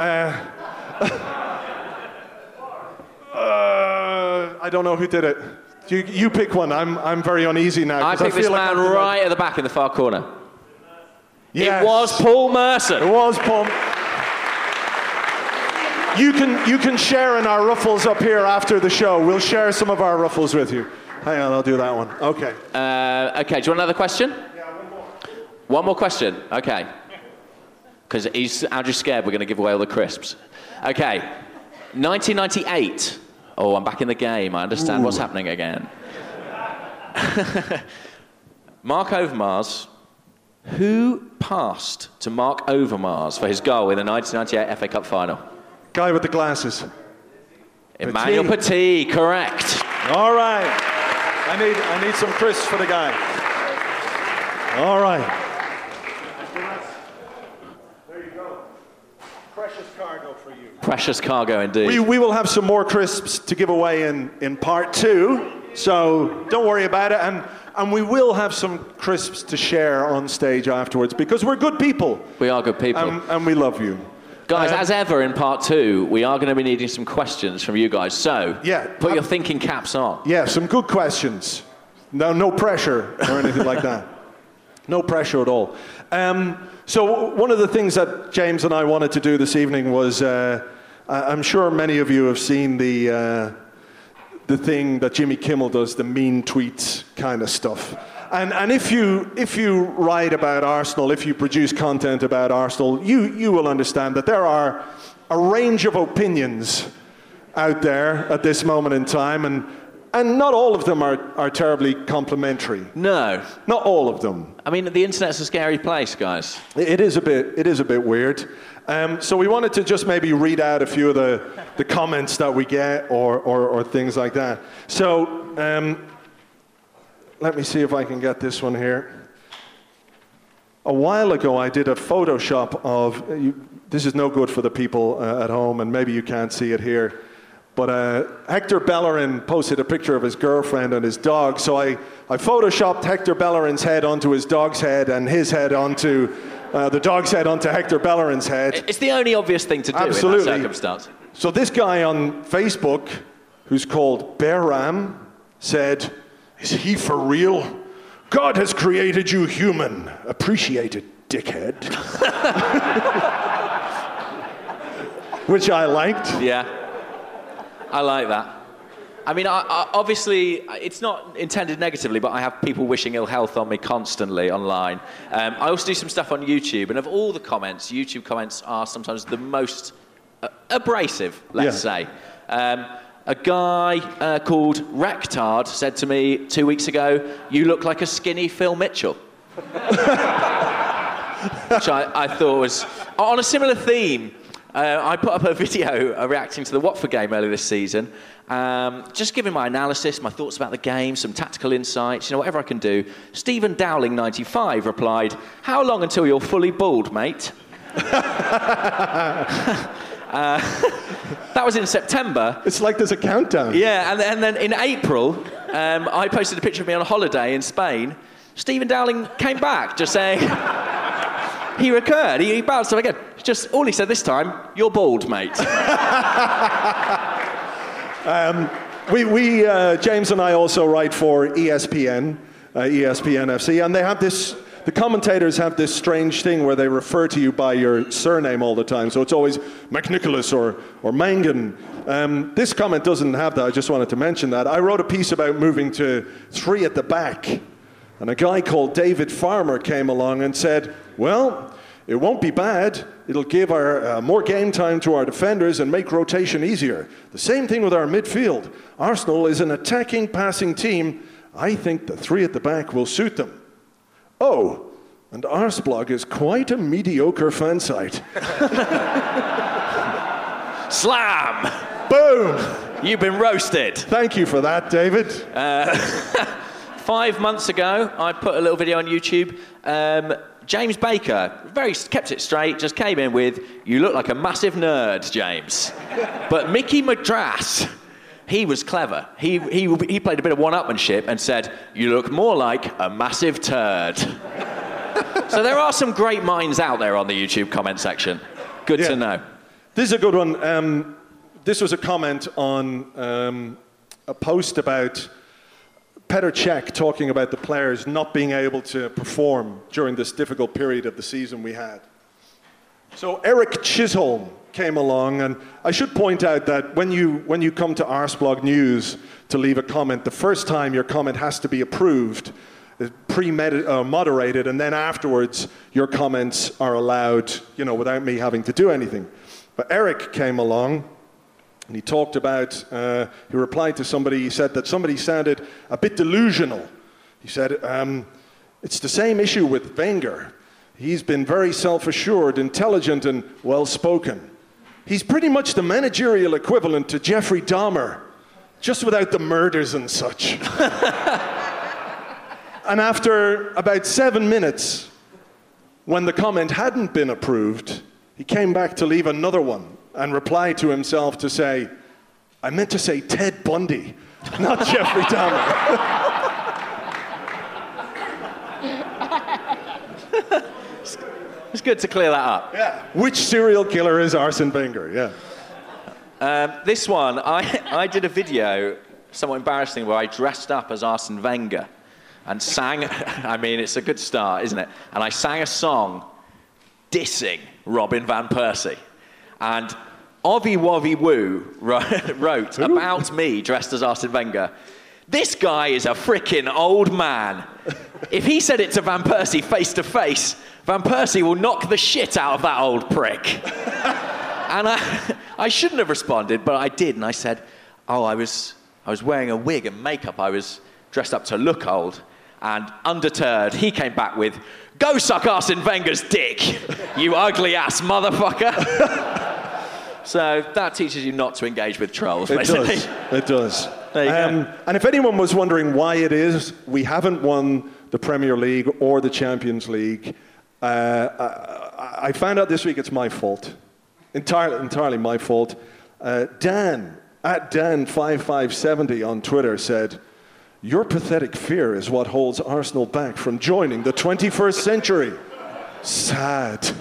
I don't know who did it. You pick one. I'm very uneasy now. I picked this man right at the back in the far corner. Yes. It was Paul Merson. It was Paul. You can share in our ruffles up here after the show. We'll share some of our ruffles with you. Hang on, I'll do that one. Okay. Okay, do you want another question? Yeah, one more. One more question. Okay. Because Andrew's scared we're going to give away all the crisps. Okay. 1998. Oh, I'm back in the game. I understand what's happening again. Mark Overmars. Who passed to Mark Overmars for his goal in the 1998 FA Cup final? Guy with the glasses. Emmanuel Petit, correct. All right. I need some crisps for the guy. All right. There you go. Precious cargo for you. Precious cargo indeed. We will have some more crisps to give away in part 2, so don't worry about it. And we will have some crisps to share on stage afterwards because we're good people. We are good people. And we love you. Guys, as ever in part 2, we are going to be needing some questions from you guys. So, put your thinking caps on. Yeah, some good questions. No pressure or anything like that. No pressure at all. So one of the things that James and I wanted to do this evening was, I'm sure many of you have seen the thing that Jimmy Kimmel does, the mean tweets kind of stuff. And if you write about Arsenal, if you produce content about Arsenal, you will understand that there are a range of opinions out there at this moment in time, and not all of them are terribly complimentary. No. Not all of them. I mean, the internet's a scary place, guys. It is a bit weird. So we wanted to just maybe read out a few of the comments that we get or things like that. So let me see if I can get this one here. A while ago, I did a Photoshop of, this is no good for the people at home, and maybe you can't see it here, but Hector Bellerin posted a picture of his girlfriend and his dog, so I Photoshopped Hector Bellerin's head onto his dog's head and his head onto the dog's head onto Hector Bellerin's head. It's the only obvious thing to do in that circumstance. So this guy on Facebook, who's called Beram, said, "Is he for real? God has created you human. Appreciate it, dickhead." Which I liked. Yeah, I like that. I mean, I obviously, it's not intended negatively, but I have people wishing ill health on me constantly online. I also do some stuff on YouTube, and of all the comments, YouTube comments are sometimes the most abrasive, let's say. A guy called Rectard said to me 2 weeks ago, "You look like a skinny Phil Mitchell." Which I thought was, on a similar theme, I put up a video reacting to the Watford game earlier this season, just giving my analysis, my thoughts about the game, some tactical insights, whatever I can do. Stephen Dowling, 95, replied, "How long until you're fully bald, mate?" That was in September. It's like there's a countdown. Yeah, and then in April, I posted a picture of me on a holiday in Spain. Stephen Dowling came back, just saying, he recurred, he bounced up again. Just, all he said this time, "You're bald, mate." James and I also write for ESPN, ESPN FC, and they have this, the commentators have this strange thing where they refer to you by your surname all the time. So it's always McNicholas or Mangan. This comment doesn't have that. I just wanted to mention that. I wrote a piece about moving to 3 at the back. And a guy called David Farmer came along and said, "Well, it won't be bad. It'll give our more game time to our defenders and make rotation easier. The same thing with our midfield. Arsenal is an attacking, passing team. I think the 3 at the back will suit them." Oh, and Arsblog is quite a mediocre fan site. Slam! Boom! You've been roasted. Thank you for that, David. 5 months ago, I put a little video on YouTube. James Baker, kept it straight, just came in with, "You look like a massive nerd, James." But Mickey Madras, he was clever. He played a bit of one-upmanship and said, "You look more like a massive turd." So there are some great minds out there on the YouTube comment section. Good to know. This is a good one. This was a comment on a post about Petr Cech talking about the players not being able to perform during this difficult period of the season we had. So Eric Chisholm came along, and I should point out that when you come to Arsblog News to leave a comment, the first time your comment has to be approved, moderated, and then afterwards your comments are allowed, without me having to do anything. But Eric came along, and he talked about, he replied to somebody, he said that somebody sounded a bit delusional. He said, it's the same issue with Wenger. He's been very self-assured, intelligent, and well-spoken. He's pretty much the managerial equivalent to Jeffrey Dahmer, just without the murders and such. And after about 7 minutes, when the comment hadn't been approved, he came back to leave another one and replied to himself to say, "I meant to say Ted Bundy, not Jeffrey Dahmer." It's good to clear that up. Yeah. Which serial killer is Arsene Wenger? Yeah. This one, I did a video, somewhat embarrassing, where I dressed up as Arsene Wenger and sang, I mean, it's a good start, isn't it? And I sang a song dissing Robin Van Persie. And Ovie Wovie Woo wrote about me dressed as Arsene Wenger, "This guy is a frickin' old man. If he said it to Van Persie face to face, Van Persie will knock the shit out of that old prick." And I shouldn't have responded, but I did, and I said, "Oh, I was wearing a wig and makeup. I was dressed up to look old." And undeterred, he came back with, "Go suck Arsene Wenger's dick, you ugly ass motherfucker." So that teaches you not to engage with trolls, basically. It does. There you go. And if anyone was wondering why it is we haven't won the Premier League or the Champions League, I found out this week it's my fault. Entirely my fault. Dan, at Dan5570 on Twitter, said, "Your pathetic fear is what holds Arsenal back from joining the 21st century." Sad.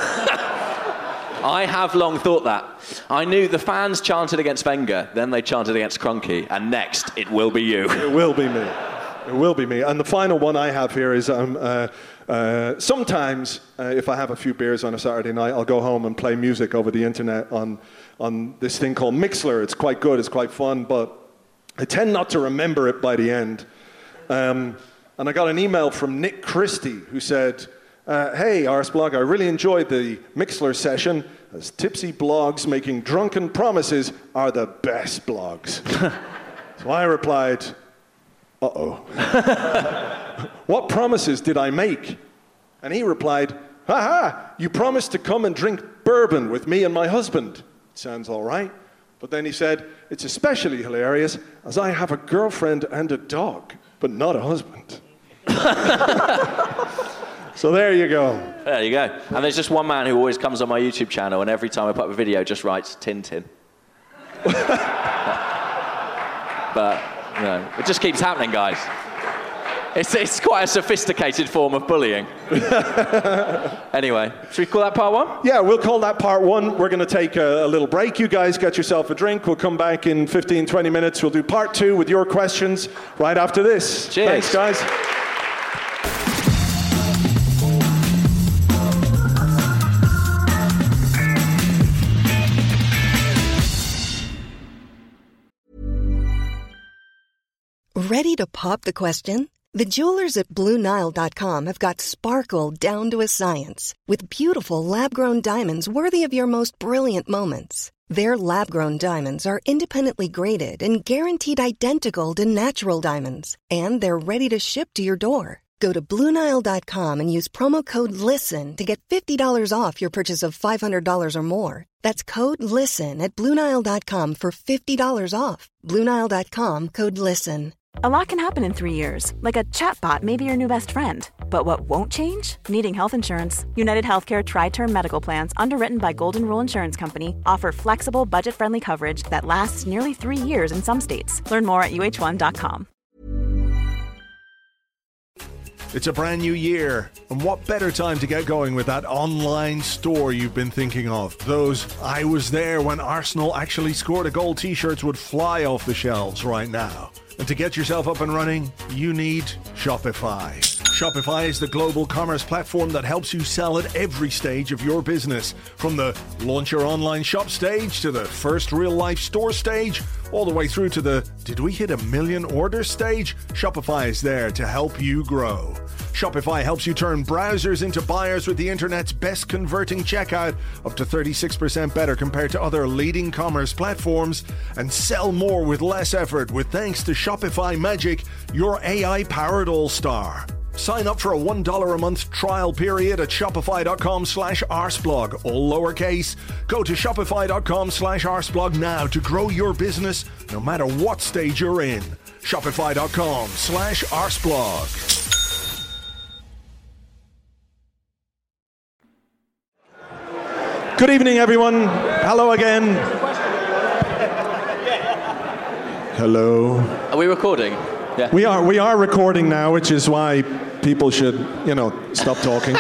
I have long thought that. I knew the fans chanted against Wenger, then they chanted against Kroenke, and next, it will be you. It will be me. It will be me. And the final one I have here is sometimes, if I have a few beers on a Saturday night, I'll go home and play music over the internet on this thing called Mixlr. It's quite good, it's quite fun, but I tend not to remember it by the end. And I got an email from Nick Christie who said, "Hey, Arsblog, I really enjoyed the Mixlr session, as tipsy blogs making drunken promises are the best blogs." So I replied, "Uh-oh." "What promises did I make?" And he replied, "Ha, you promised to come and drink bourbon with me and my husband." Sounds all right. But then he said, "It's especially hilarious as I have a girlfriend and a dog, but not a husband." So there you go. There you go. And there's just one man who always comes on my YouTube channel, and every time I put up a video, just writes Tintin. But, it just keeps happening, guys. It's quite a sophisticated form of bullying. Anyway, should we call that part one? Yeah, we'll call that part one. We're going to take a little break. You guys get yourself a drink. We'll come back in 15, 20 minutes. We'll do part two with your questions right after this. Cheers. Thanks, guys. Ready to pop the question? The jewelers at BlueNile.com have got sparkle down to a science with beautiful lab-grown diamonds worthy of your most brilliant moments. Their lab-grown diamonds are independently graded and guaranteed identical to natural diamonds, and they're ready to ship to your door. Go to BlueNile.com and use promo code LISTEN to get $50 off your purchase of $500 or more. That's code LISTEN at BlueNile.com for $50 off. BlueNile.com, code LISTEN. A lot can happen in 3 years, like a chatbot may be your new best friend. But what won't change? Needing health insurance. United Healthcare Tri-Term Medical Plans, underwritten by Golden Rule Insurance Company, offer flexible, budget-friendly coverage that lasts nearly 3 years in some states. Learn more at UH1.com. It's a brand new year, and what better time to get going with that online store you've been thinking of? Those "I was there when Arsenal actually scored a goal" t-shirts would fly off the shelves right now. And to get yourself up and running, you need Shopify. Shopify is the global commerce platform that helps you sell at every stage of your business. From the launch your online shop stage to the first real-life store stage, all the way through to the "did we hit 1 million orders" stage, Shopify is there to help you grow. Shopify helps you turn browsers into buyers with the internet's best converting checkout, up to 36% better compared to other leading commerce platforms, and sell more with less effort with thanks to Shopify Magic, your AI-powered all-star. Sign up for a $1 a month trial period at shopify.com/arsblog, all lowercase. Go to shopify.com/arsblog now to grow your business no matter what stage you're in. Shopify.com/arsblog. Good evening, everyone. Hello again. Hello. Are we recording? Yeah. We are recording now, which is why people should, stop talking.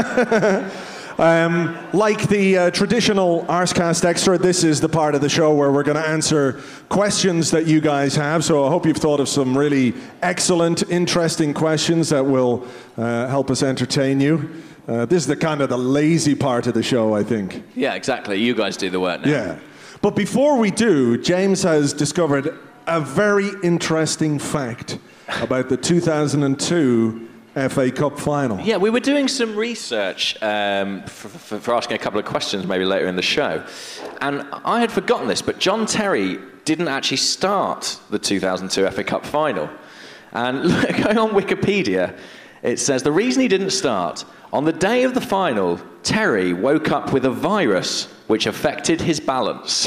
Like the traditional Arscast Extra, this is the part of the show where we're going to answer questions that you guys have. So I hope you've thought of some really excellent, interesting questions that will help us entertain you. This is the kind of the lazy part of the show, I think. Yeah, exactly. You guys do the work now. Yeah. But before we do, James has discovered a very interesting fact about the 2002 FA Cup final. Yeah, we were doing some research for asking a couple of questions maybe later in the show. And I had forgotten this, but John Terry didn't actually start the 2002 FA Cup final. And going on Wikipedia, it says the reason he didn't start: on the day of the final, Terry woke up with a virus which affected his balance.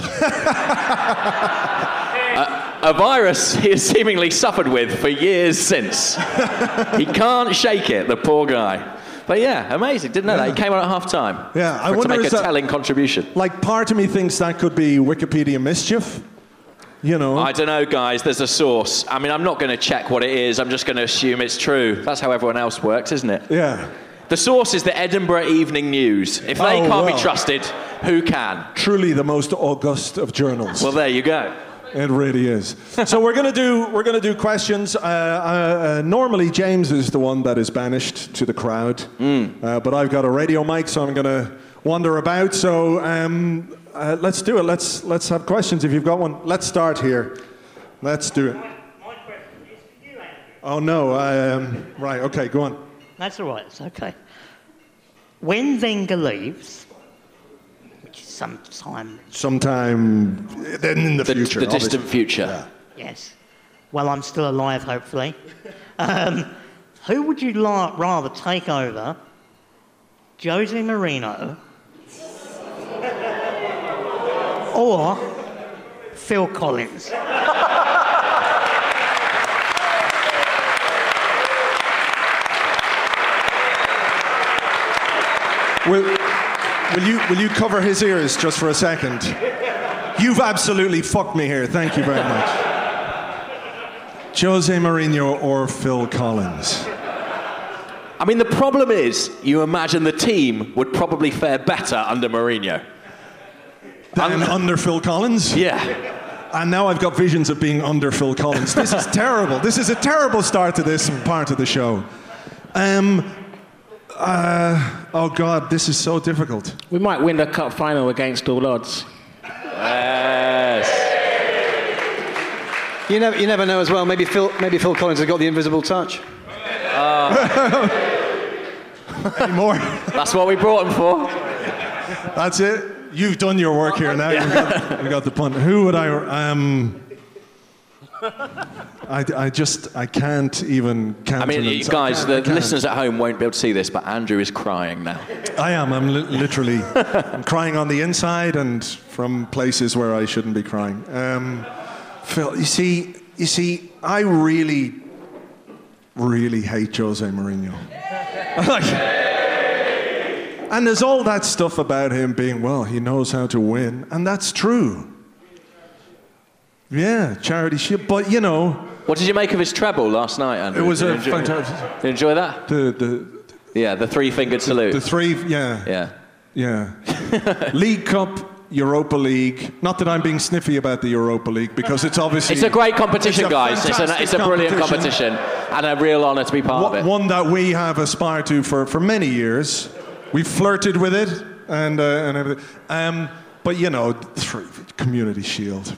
A virus he has seemingly suffered with for years since. He can't shake it, the poor guy. But yeah, amazing. Didn't know that. He came on at half-time. Yeah, I to wonder make a telling contribution. Like, part of me thinks that could be Wikipedia mischief. I don't know, guys. There's a source. I mean, I'm not going to check what it is. I'm just going to assume it's true. That's how everyone else works, isn't it? Yeah. The source is the Edinburgh Evening News. If they can't be trusted, who can? Truly the most august of journals. Well, there you go. It really is. So we're gonna do questions. Normally James is the one that is banished to the crowd, but I've got a radio mic, so I'm gonna wander about. So let's do it. Let's have questions if you've got one. Let's start here. Let's do it. My question is for you, Andrew. Oh no. Right. Okay. Go on. That's all right. It's okay. When Wenger leaves, which is sometime then in the future. The distant future. Yeah. Yes. Well, I'm still alive, hopefully. Who would you rather take over, Jose Mourinho or Phil Collins? Will you cover his ears just for a second? You've absolutely fucked me here. Thank you very much. Jose Mourinho or Phil Collins? I mean, the problem is, you imagine the team would probably fare better under Mourinho. Than under Phil Collins? Yeah. And now I've got visions of being under Phil Collins. This is terrible. This is a terrible start to this part of the show. Oh God, this is so difficult. We might win the cup final against all odds. Yes. You never know as well. Maybe Phil Collins has got the invisible touch. Any more? That's what we brought him for. That's it. You've done your work here now. Yeah. We got the punt. Who would I? I can't even countenance. I mean, guys, the listeners at home won't be able to see this, but Andrew is crying now. I am. I'm literally I'm crying on the inside and from places where I shouldn't be crying. Phil, you see, I really, really hate Jose Mourinho. And there's all that stuff about him being, well, he knows how to win, and that's true. Yeah, charity shit, but you know. What did you make of his treble last night, Andrew? It was fantastic. Did you enjoy that? The three-fingered salute. Yeah. League Cup, Europa League. Not that I'm being sniffy about the Europa League, because it's obviously... It's a great competition, guys. It's a brilliant competition, and a real honour to be part of it. One that we have aspired to for many years. We've flirted with it, and everything. But, you know, Community Shield...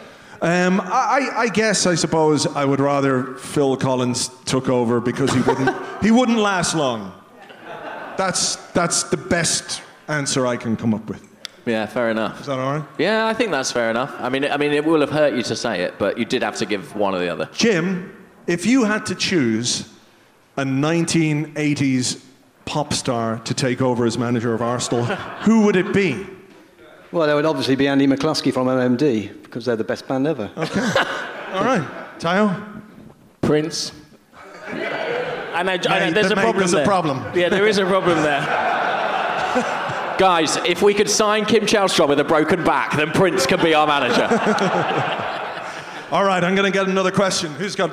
I suppose I would rather Phil Collins took over because he wouldn't last long. That's the best answer I can come up with. Yeah, fair enough. Is that all right? Yeah, I think that's fair enough. I mean, it will have hurt you to say it, but you did have to give one or the other. Jim, if you had to choose a 1980s pop star to take over as manager of Arsenal, who would it be? Well, there would obviously be Andy McCluskey from OMD, because they're the best band ever. Okay. All right. Tayo? Prince. I know, there's a problem there's there. A problem. Yeah, there is a problem there. Guys, if we could sign Kim Källström with a broken back, then Prince can be our manager. All right, I'm going to get another question. Who's got...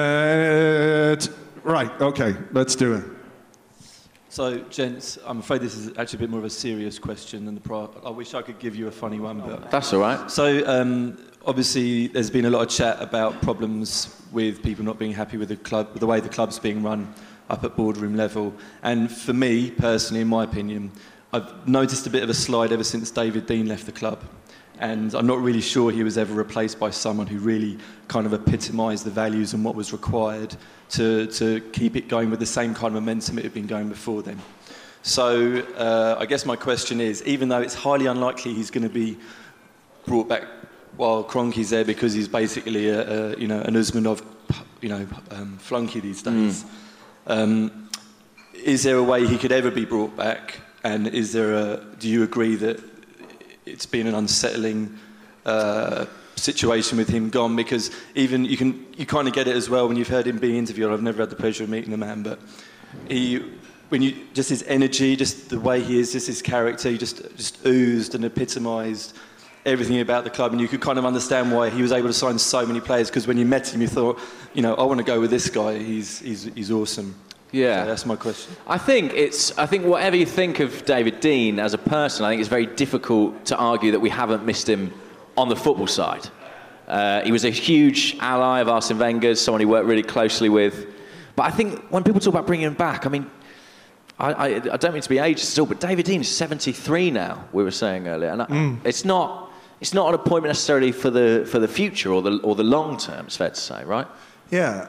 right, okay, let's do it. So, gents, I'm afraid this is actually a bit more of a serious question than I wish I could give you a funny one, but... That's all right. So, obviously, there's been a lot of chat about problems with people not being happy with the club, with the way the club's being run up at boardroom level. And for me, personally, in my opinion, I've noticed a bit of a slide ever since David Dein left the club. And I'm not really sure he was ever replaced by someone who really kind of epitomised the values and what was required to keep it going with the same kind of momentum it had been going before then. So I guess my question is, even though it's highly unlikely he's going to be brought back while Kroenke's there because he's basically an Usmanov flunky these days, is there a way he could ever be brought back? And do you agree that it's been an unsettling situation with him gone? Because even you kind of get it as well when you've heard him being interviewed. I've never had the pleasure of meeting the man, but just his energy, just the way he is, just his character, he just oozed and epitomised everything about the club, and you could kind of understand why he was able to sign so many players, because when you met him you thought, I want to go with this guy, he's awesome. Yeah, so that's my question. I think whatever you think of David Dein as a person, I think it's very difficult to argue that we haven't missed him on the football side. He was a huge ally of Arsene Wenger's, someone he worked really closely with. But I think when people talk about bringing him back, I mean, I don't mean to be ageist still, but David Dein is 73 now, we were saying earlier, and it's not an appointment necessarily for the future or the long term. It's fair to say, right? Yeah.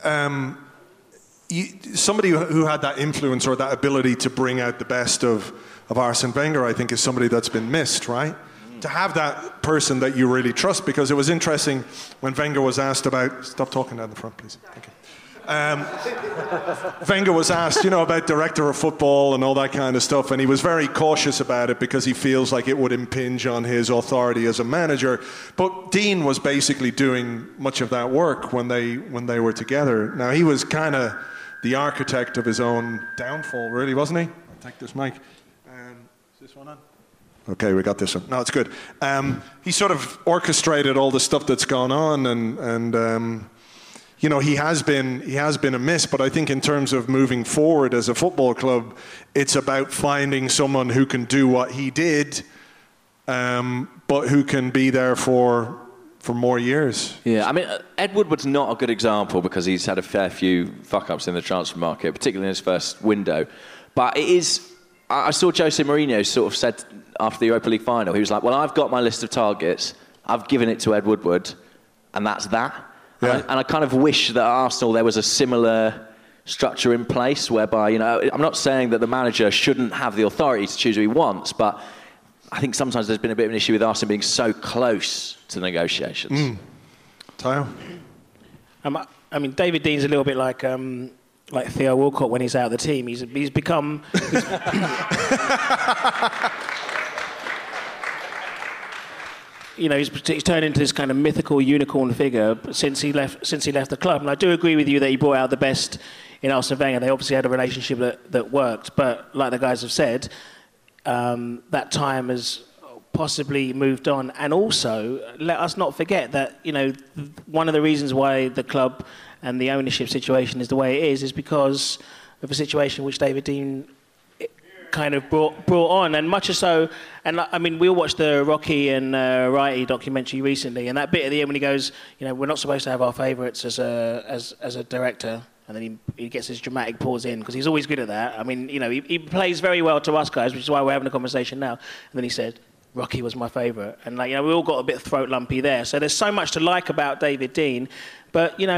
Somebody who had that influence or that ability to bring out the best of Arsene Wenger, I think, is somebody that's been missed, right? To have that person that you really trust, because it was interesting when Wenger was asked about... Stop talking down the front, please. Thank you. Wenger was asked, about director of football and all that kind of stuff, and he was very cautious about it because he feels like it would impinge on his authority as a manager. But Dein was basically doing much of that work when they were together. Now, he was kind of the architect of his own downfall, really, wasn't he? I'll take this mic. Is this one on? Okay, we got this one. No, it's good. He sort of orchestrated all the stuff that's gone on, and he has been a miss. But I think in terms of moving forward as a football club, it's about finding someone who can do what he did, but who can be there for more years. Yeah, I mean, Ed Woodward's not a good example because he's had a fair few fuck-ups in the transfer market, particularly in his first window. But it is... I saw Jose Mourinho sort of said after the Europa League final, he was like, well, I've got my list of targets, I've given it to Ed Woodward, and that's that. Yeah. And I kind of wish that at Arsenal there was a similar structure in place whereby, I'm not saying that the manager shouldn't have the authority to choose who he wants, but I think sometimes there's been a bit of an issue with Arsenal being so close to the negotiations. Tayo? I mean, David Dean's a little bit like Theo Walcott when he's out of the team. He's become... you know, he's turned into this kind of mythical unicorn figure since he left the club. And I do agree with you that he brought out the best in Arsene Wenger. They obviously had a relationship that worked. But like the guys have said, that time has possibly moved on. And also, let us not forget that, you know, one of the reasons why the club and the ownership situation is the way it is because of a situation which David Dean kind of brought on, and much so. And I mean, we all watched the Rocky and Wrighty documentary recently, and that bit at the end when he goes, you know, we're not supposed to have our favourites as a director, and then he gets his dramatic pause in because he's always good at that. I mean, you know, he plays very well to us guys, which is why we're having a conversation now. And then he said, Rocky was my favourite, and like, you know, we all got a bit throat lumpy there. So there's so much to like about David Dean, but you know,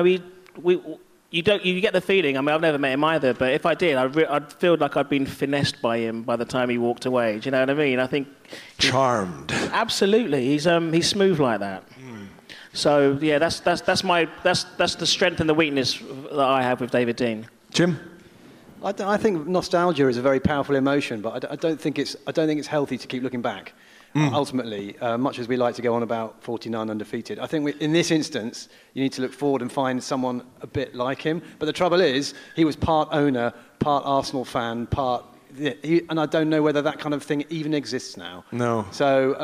you get the feeling. I mean, I've never met him either, but if I did, I'd feel like I'd been finessed by him by the time he walked away. Do you know what I mean? I think charmed. Absolutely, he's smooth like that. So yeah, that's the strength and the weakness that I have with David Dean. Jim, I think nostalgia is a very powerful emotion, but I don't think it's healthy to keep looking back. Ultimately, much as we like to go on about 49 undefeated, I think in this instance, you need to look forward and find someone a bit like him. But the trouble is, he was part owner, part Arsenal fan, and I don't know whether that kind of thing even exists now. No. So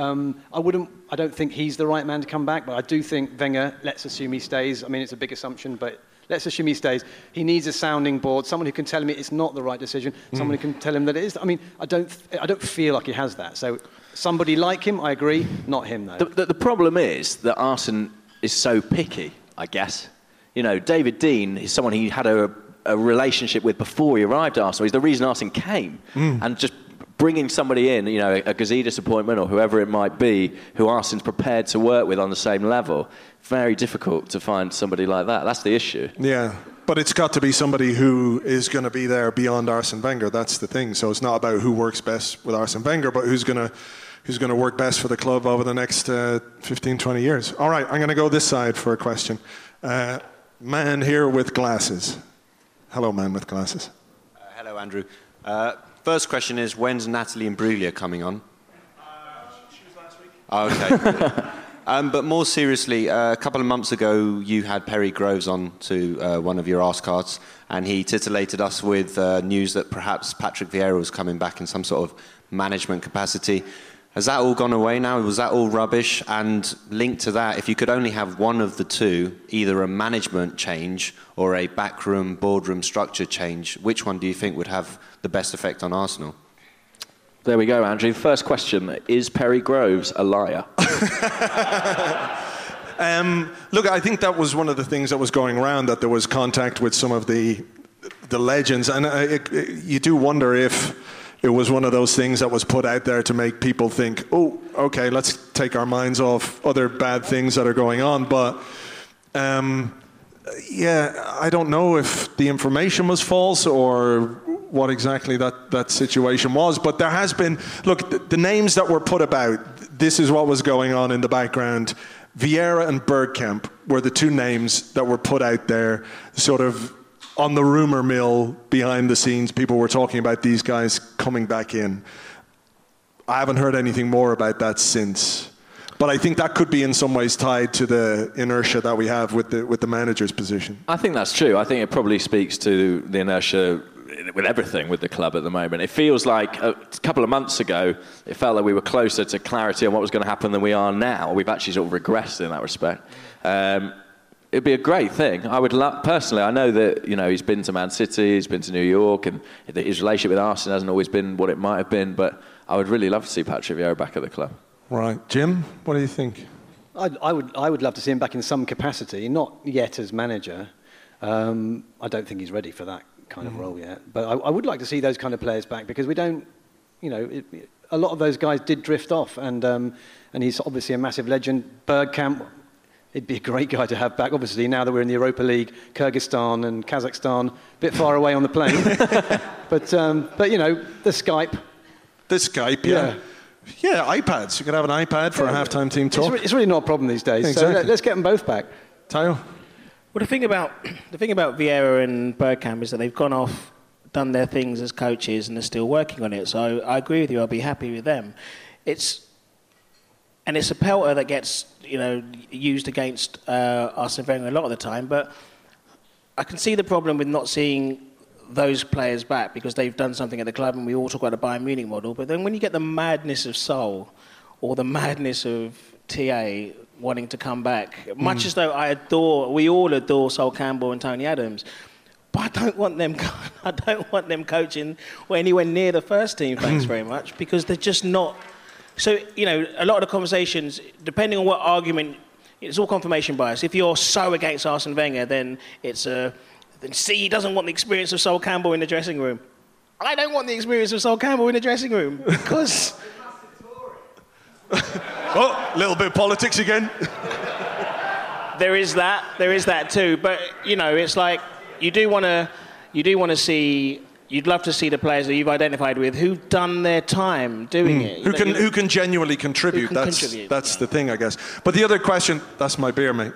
I don't think he's the right man to come back, but I do think Wenger, let's assume he stays. I mean, it's a big assumption, but let's assume he stays. He needs a sounding board, someone who can tell him it's not the right decision, someone who can tell him that it is. I mean, I don't feel like he has that. So somebody like him, I agree, not him though. The problem is that Arsene is so picky, I guess. You know, David Dean is someone he had a relationship with before he arrived at Arsenal. He's the reason Arsene came. And just bringing somebody in, you know, a Gazidis appointment or whoever it might be, who Arsene's prepared to work with on the same level, very difficult to find somebody like that. That's the issue. Yeah, but it's got to be somebody who is going to be there beyond Arsene Wenger. That's the thing. So it's not about who works best with Arsene Wenger, but who's going to work best for the club over the next 15, 20 years. All right, I'm going to go this side for a question. Man here with glasses. Hello, man with glasses. Hello, Andrew. First question is, when's Natalie Imbruglia coming on? She was last week. Oh, okay. But more seriously, a couple of months ago, you had Perry Groves on to one of your Ask Cards, and he titillated us with news that perhaps Patrick Vieira was coming back in some sort of management capacity. Has that all gone away now? Was that all rubbish? And linked to that, if you could only have one of the two, either a management change or a backroom, boardroom structure change, which one do you think would have the best effect on Arsenal? There we go, Andrew. First question, is Perry Groves a liar? Look, I think that was one of the things that was going around, that there was contact with some of the legends. And you do wonder if it was one of those things that was put out there to make people think, oh, okay, let's take our minds off other bad things that are going on. But, yeah, I don't know if the information was false or what exactly that situation was. But there has been, look, the names that were put about, this is what was going on in the background. Vieira and Bergkamp were the two names that were put out there, sort of on the rumour mill behind the scenes. People were talking about these guys coming back in. I haven't heard anything more about that since. But I think that could be in some ways tied to the inertia that we have with the manager's position. I think that's true. I think it probably speaks to the inertia with everything with the club at the moment. It feels like a couple of months ago, it felt like we were closer to clarity on what was going to happen than we are now. We've actually sort of regressed in that respect. It'd be a great thing. I would personally, I know that, you know, he's been to Man City, he's been to New York, and his relationship with Arsenal hasn't always been what it might have been, but I would really love to see Patrick Vieira back at the club. Right. Jim, what do you think? I would love to see him back in some capacity, not yet as manager. I don't think he's ready for that kind of role yet. But I would like to see those kind of players back, because we don't, you know, a lot of those guys did drift off, and he's obviously a massive legend. Bergkamp, he'd be a great guy to have back. Obviously, now that we're in the Europa League, Kyrgyzstan and Kazakhstan, a bit far away on the plane. but you know, the Skype. The Skype, yeah. Yeah, iPads. You could have an iPad for a half-time team talk. It's really not a problem these days. Exactly. So let's get them both back. Tayo? Well, the thing about Vieira and Bergkamp is that they've gone off, done their things as coaches, and they're still working on it. So I agree with you. I'll be happy with them. It's a pelter that gets used against Arsene Wenger a lot of the time. But I can see the problem with not seeing those players back because they've done something at the club, and we all talk about the Bayern Munich model. But then when you get the madness of Sol or the madness of TA wanting to come back, much as though we all adore Sol Campbell and Tony Adams, but I don't want them coaching or anywhere near the first team, thanks very much, because they're just not. So, a lot of the conversations, depending on what argument, it's all confirmation bias. If you're so against Arsene Wenger, then he doesn't want the experience of Sol Campbell in the dressing room. I don't want the experience of Sol Campbell in the dressing room because... Oh, a little bit of politics again. There is that too. But, it's like you do want to see... You'd love to see the players that you've identified with who've done their time doing it. Who can genuinely contribute. That's the thing, I guess. But the other question... That's my beer, mate.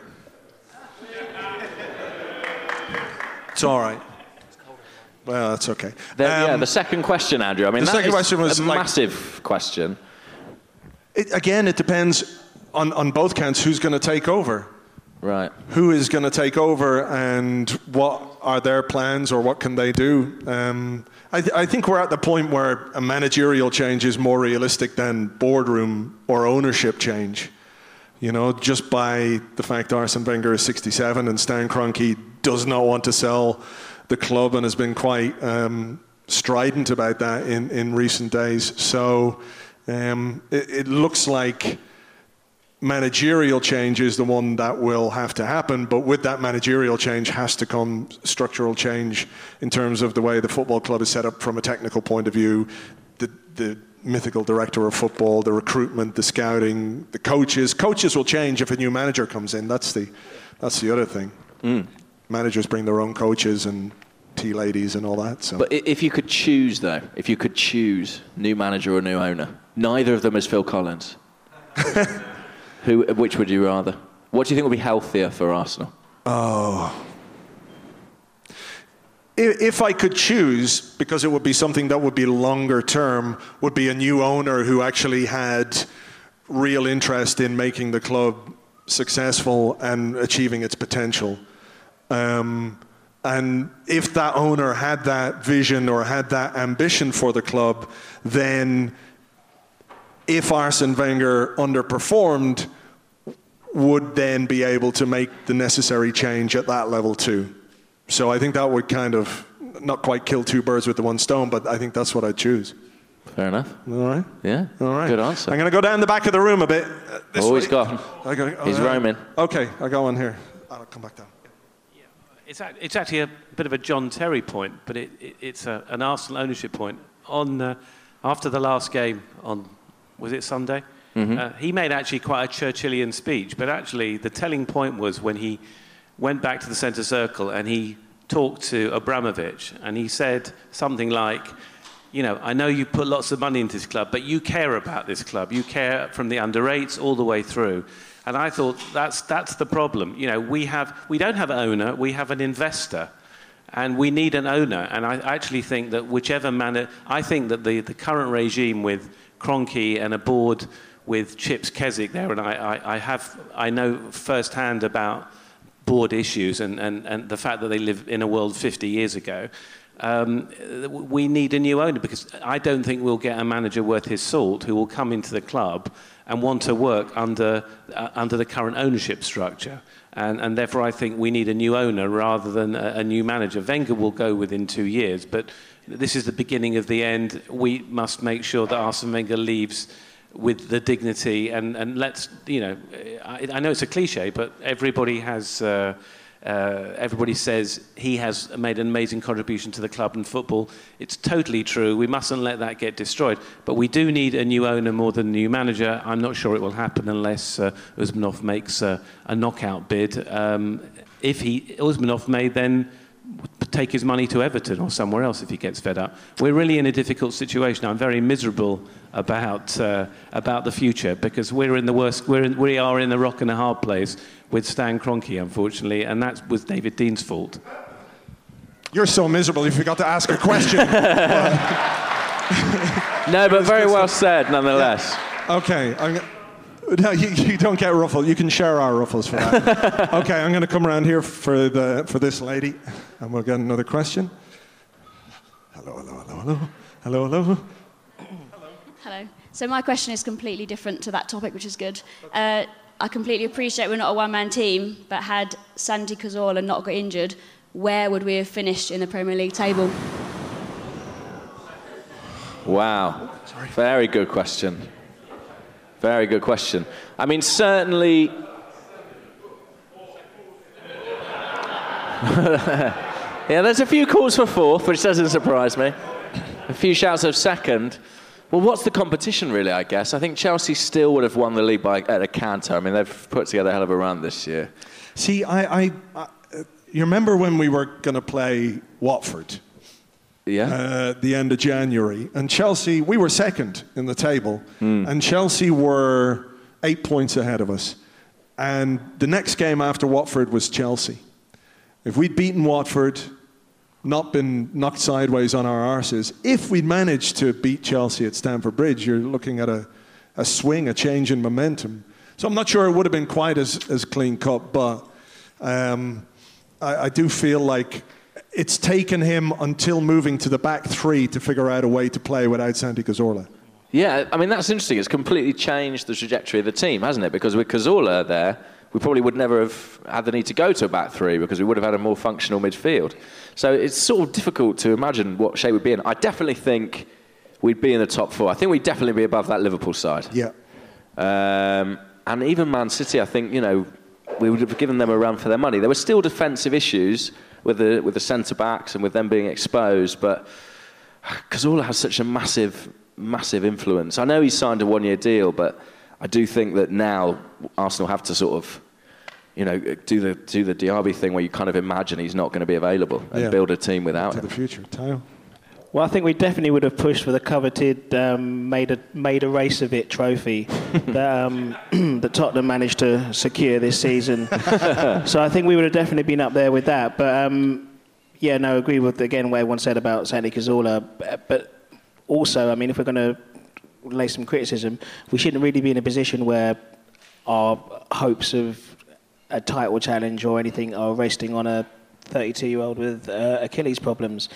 It's all right. Well, that's okay. The second question, Andrew. I mean, the second question was a massive question. It depends on both counts who's going to take over. Right. Who is going to take over and what are their plans or what can they do? I think we're at the point where a managerial change is more realistic than boardroom or ownership change. Just by the fact Arsene Wenger is 67 and Stan Kroenke does not want to sell the club and has been quite strident about that in recent days. So it looks like managerial change is the one that will have to happen, but with that managerial change has to come structural change in terms of the way the football club is set up from a technical point of view, the mythical director of football, the recruitment, the scouting, the coaches. Coaches will change if a new manager comes in. That's the other thing. Managers bring their own coaches and tea ladies and all that. So. But if you could choose, though, new manager or new owner, neither of them is Phil Collins. Which would you rather? What do you think would be healthier for Arsenal? Oh. If I could choose, because it would be something that would be longer term, would be a new owner who actually had real interest in making the club successful and achieving its potential. And if that owner had that vision or had that ambition for the club, then if Arsene Wenger underperformed, would then be able to make the necessary change at that level too. So I think that would kind of not quite kill two birds with the one stone, but I think that's what I'd choose. Fair enough. All right. Yeah. All right. Good answer. I'm going to go down the back of the room a bit. He's gone. He's roaming. Okay, I got one here. I'll come back down. It's actually a bit of a John Terry point, but it's an Arsenal ownership point. After the last game on, was it Sunday? Mm-hmm. He made actually quite a Churchillian speech, but actually the telling point was when he went back to the centre circle and he talked to Abramovich and he said something like, I know you put lots of money into this club, but you care about this club. You care from the under 8s all the way through. And I thought that's the problem. We don't have an owner, we have an investor. And we need an owner. And I actually think that I think that the current regime with Kroenke and a board with Chips Keswick there, and I know firsthand about board issues and the fact that they live in a world 50 years ago. We need a new owner because I don't think we'll get a manager worth his salt who will come into the club and want to work under the current ownership structure. And therefore I think we need a new owner rather than a new manager. Wenger will go within 2 years, but this is the beginning of the end. We must make sure that Arsene Wenger leaves with the dignity and let's, I know it's a cliche, but everybody says he has made an amazing contribution to the club and football. It's totally true. We mustn't let that get destroyed. But we do need a new owner more than a new manager. I'm not sure it will happen unless Usmanov makes a knockout bid. If Usmanov may then take his money to Everton or somewhere else if he gets fed up. We're really in a difficult situation. I'm very miserable about the future because we are in the rock and a hard place with Stan Kroenke, unfortunately, and that was David Dean's fault. You're so miserable you forgot to ask a question. No, but very well said, nonetheless. Yeah. Okay. No, you don't get ruffled. You can share our ruffles for that. Okay, I'm going to come around here for this lady, and we'll get another question. Hello. Hello. So my question is completely different to that topic, which is good. I completely appreciate we're not a one-man team, but had Santi Cazorla not got injured, where would we have finished in the Premier League table? Wow. Sorry. Very good question. Very good question. I mean, certainly... yeah, there's a few calls for fourth, which doesn't surprise me. A few shouts of second. Well, what's the competition, really, I guess? I think Chelsea still would have won the league at a canter. I mean, they've put together a hell of a run this year. See, you remember when we were going to play Watford? Yeah. The end of January. And Chelsea, we were second in the table. And Chelsea were 8 points ahead of us. And the next game after Watford was Chelsea. If we'd beaten Watford, not been knocked sideways on our arses, if we'd managed to beat Chelsea at Stamford Bridge, you're looking at a swing, a change in momentum. So I'm not sure it would have been quite as clean cut, but I do feel like it's taken him until moving to the back three to figure out a way to play without Santi Cazorla. Yeah, I mean, that's interesting. It's completely changed the trajectory of the team, hasn't it? Because with Cazorla there, we probably would never have had the need to go to a back three because we would have had a more functional midfield. So it's sort of difficult to imagine what shape we'd be in. I definitely think we'd be in the top four. I think we'd definitely be above that Liverpool side. Yeah. And even Man City, I think, we would have given them a run for their money. There were still defensive issues with the centre-backs and with them being exposed, but Cazorla has such a massive influence. I know he's signed a one-year deal, but I do think that now Arsenal have to sort of, do the Diaby thing where you kind of imagine he's not going to be available and build a team without him. To the future, Tayo. Well, I think we definitely would have pushed for the coveted made a race of it trophy that Tottenham managed to secure this season. So I think we would have definitely been up there with that. But I agree with again what everyone said about Santi Cazorla. But also, I mean, if we're going to lay some criticism, we shouldn't really be in a position where our hopes of a title challenge or anything are resting on a 32-year-old with Achilles problems.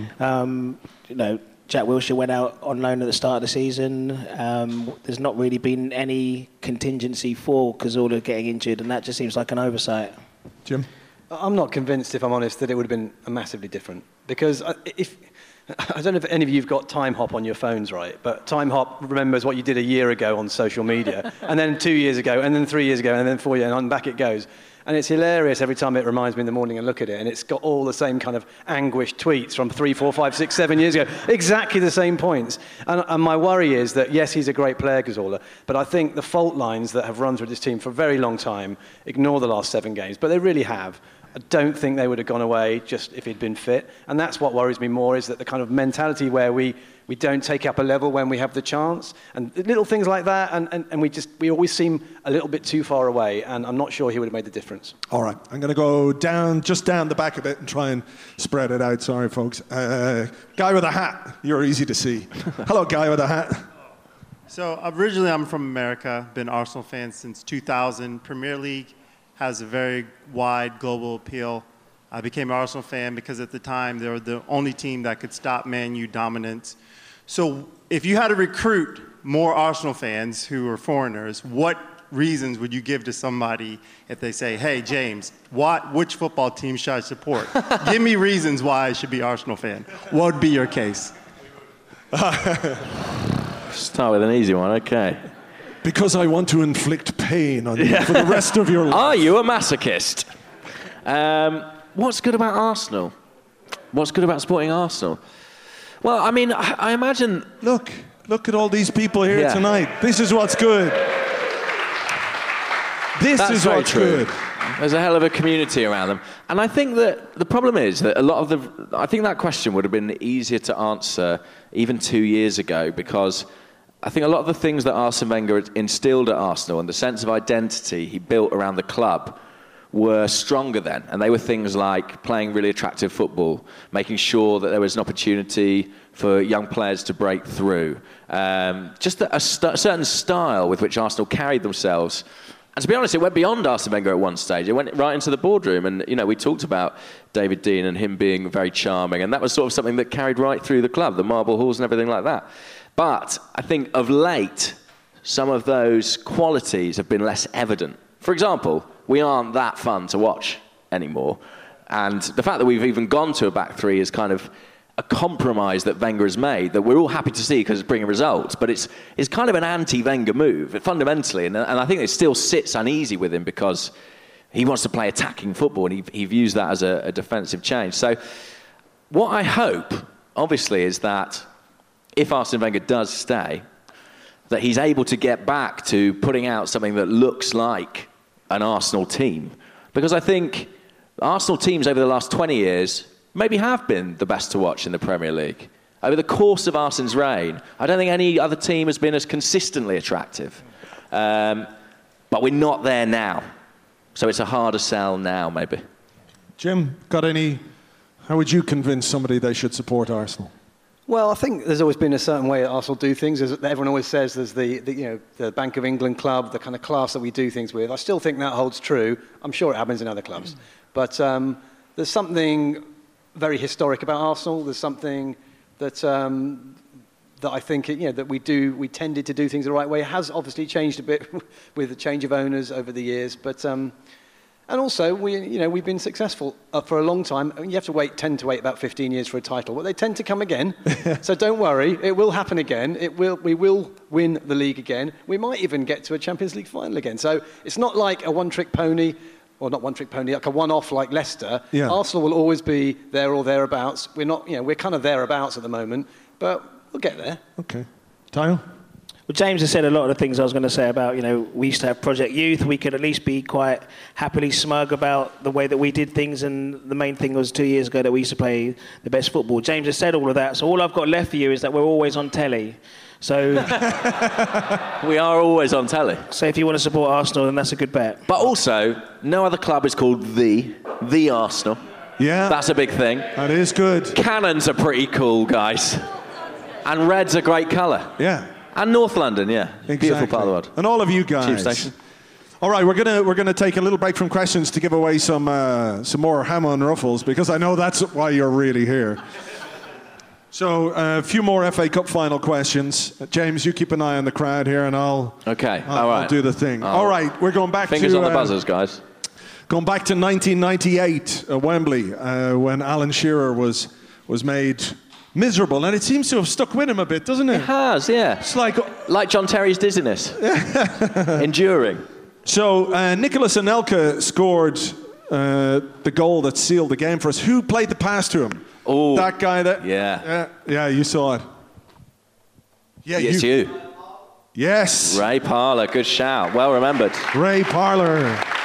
Jack Wilshere went out on loan at the start of the season. There's not really been any contingency for Cazorla getting injured, and that just seems like an oversight. Jim? I'm not convinced, if I'm honest, that it would have been massively different. Because I don't know if any of you have got Time Hop on your phones, right? But Time Hop remembers what you did a year ago on social media, and then 2 years ago, and then 3 years ago, and then 4 years, and on back it goes. And it's hilarious every time it reminds me in the morning and look at it, and it's got all the same kind of anguished tweets from 3, 4, 5, 6, 7 years ago. Exactly the same points. And my worry is that, yes, he's a great player, Cazorla, but I think the fault lines that have run through this team for a very long time, ignore the last 7 games, but they really have. I don't think they would have gone away just if he'd been fit. And that's what worries me more, is that the kind of mentality where we don't take up a level when we have the chance. And little things like that, and we always seem a little bit too far away, and I'm not sure he would have made the difference. All right, I'm going to go just down the back a bit and try and spread it out. Sorry, folks. Guy with a hat, you're easy to see. Hello, guy with a hat. So originally I'm from America, been an Arsenal fan since 2000. Premier League has a very wide global appeal. I became an Arsenal fan because at the time they were the only team that could stop Man U dominance. So if you had to recruit more Arsenal fans who were foreigners, what reasons would you give to somebody if they say, hey, James, which football team should I support? Give me reasons why I should be an Arsenal fan. What would be your case? Start with an easy one, okay. Because I want to inflict pain on you for the rest of your life. Are you a masochist? What's good about Arsenal? What's good about supporting Arsenal? Well, I mean, I imagine... Look at all these people here tonight. This is what's good. This is what's good. There's a hell of a community around them. And I think that the problem is that I think that question would have been easier to answer even 2 years ago, because I think a lot of the things that Arsene Wenger instilled at Arsenal and the sense of identity he built around the club were stronger then. And they were things like playing really attractive football, making sure that there was an opportunity for young players to break through. Just a certain style with which Arsenal carried themselves. And to be honest, it went beyond Arsene Wenger at one stage. It went right into the boardroom. And, we talked about David Dein and him being very charming. And that was sort of something that carried right through the club, the marble halls and everything like that. But I think of late, some of those qualities have been less evident. For example, we aren't that fun to watch anymore. And the fact that we've even gone to a back three is kind of a compromise that Wenger has made that we're all happy to see because it's bringing results. But it's kind of an anti-Wenger move, fundamentally. And I think it still sits uneasy with him because he wants to play attacking football and he views that as a defensive change. So what I hope, obviously, is that if Arsene Wenger does stay, that he's able to get back to putting out something that looks like an Arsenal team. Because I think Arsenal teams over the last 20 years maybe have been the best to watch in the Premier League. Over the course of Arsene's reign, I don't think any other team has been as consistently attractive. But we're not there now. So it's a harder sell now, maybe. Jim, how would you convince somebody they should support Arsenal? Well, I think there's always been a certain way that Arsenal do things. Everyone always says there's the Bank of England club, the kind of class that we do things with. I still think that holds true. I'm sure it happens in other clubs. But there's something very historic about Arsenal. There's something that I think that we tended to do things the right way. It has obviously changed a bit with the change of owners over the years, but and also we've been successful for a long time. I mean, you have to tend to wait about 15 years for a title, but they tend to come again. So don't worry, it will happen again. We will win the league again. We might even get to a Champions League final again. So it's not like a one-trick pony. Or not one-trick pony, like a one-off like Leicester. Yeah. Arsenal will always be there or thereabouts. We're not, we're kind of thereabouts at the moment, but we'll get there. Okay. Tayo? Well, James has said a lot of the things I was going to say about, we used to have Project Youth. We could at least be quite happily smug about the way that we did things, and the main thing was 2 years ago that we used to play the best football. James has said all of that, so all I've got left for you is that we're always on telly. So we are always on telly. So if you want to support Arsenal, then that's a good bet. But also, no other club is called the Arsenal. Yeah. That's a big thing. That is good. Cannons are pretty cool, guys. And red's a great colour. Yeah. And North London, yeah. Exactly. Beautiful part of the world. And all of you guys. Tube station. All right, we're gonna take a little break from questions to give away some more ham on ruffles, because I know that's why you're really here. So a few more FA Cup final questions. James, you keep an eye on the crowd here, and I'll do the thing. All right, we're going back fingers on the buzzers, guys. Going back to 1998 at Wembley, when Alan Shearer was made miserable, and it seems to have stuck with him a bit, doesn't it? It has, yeah. It's like John Terry's dizziness, enduring. So Nicolas Anelka scored the goal that sealed the game for us. Who played the pass to him? Oh, that guy that... Yeah, you saw it. Yeah, it's you. Yes. Ray Parlour, good shout. Well remembered. Ray Parlour.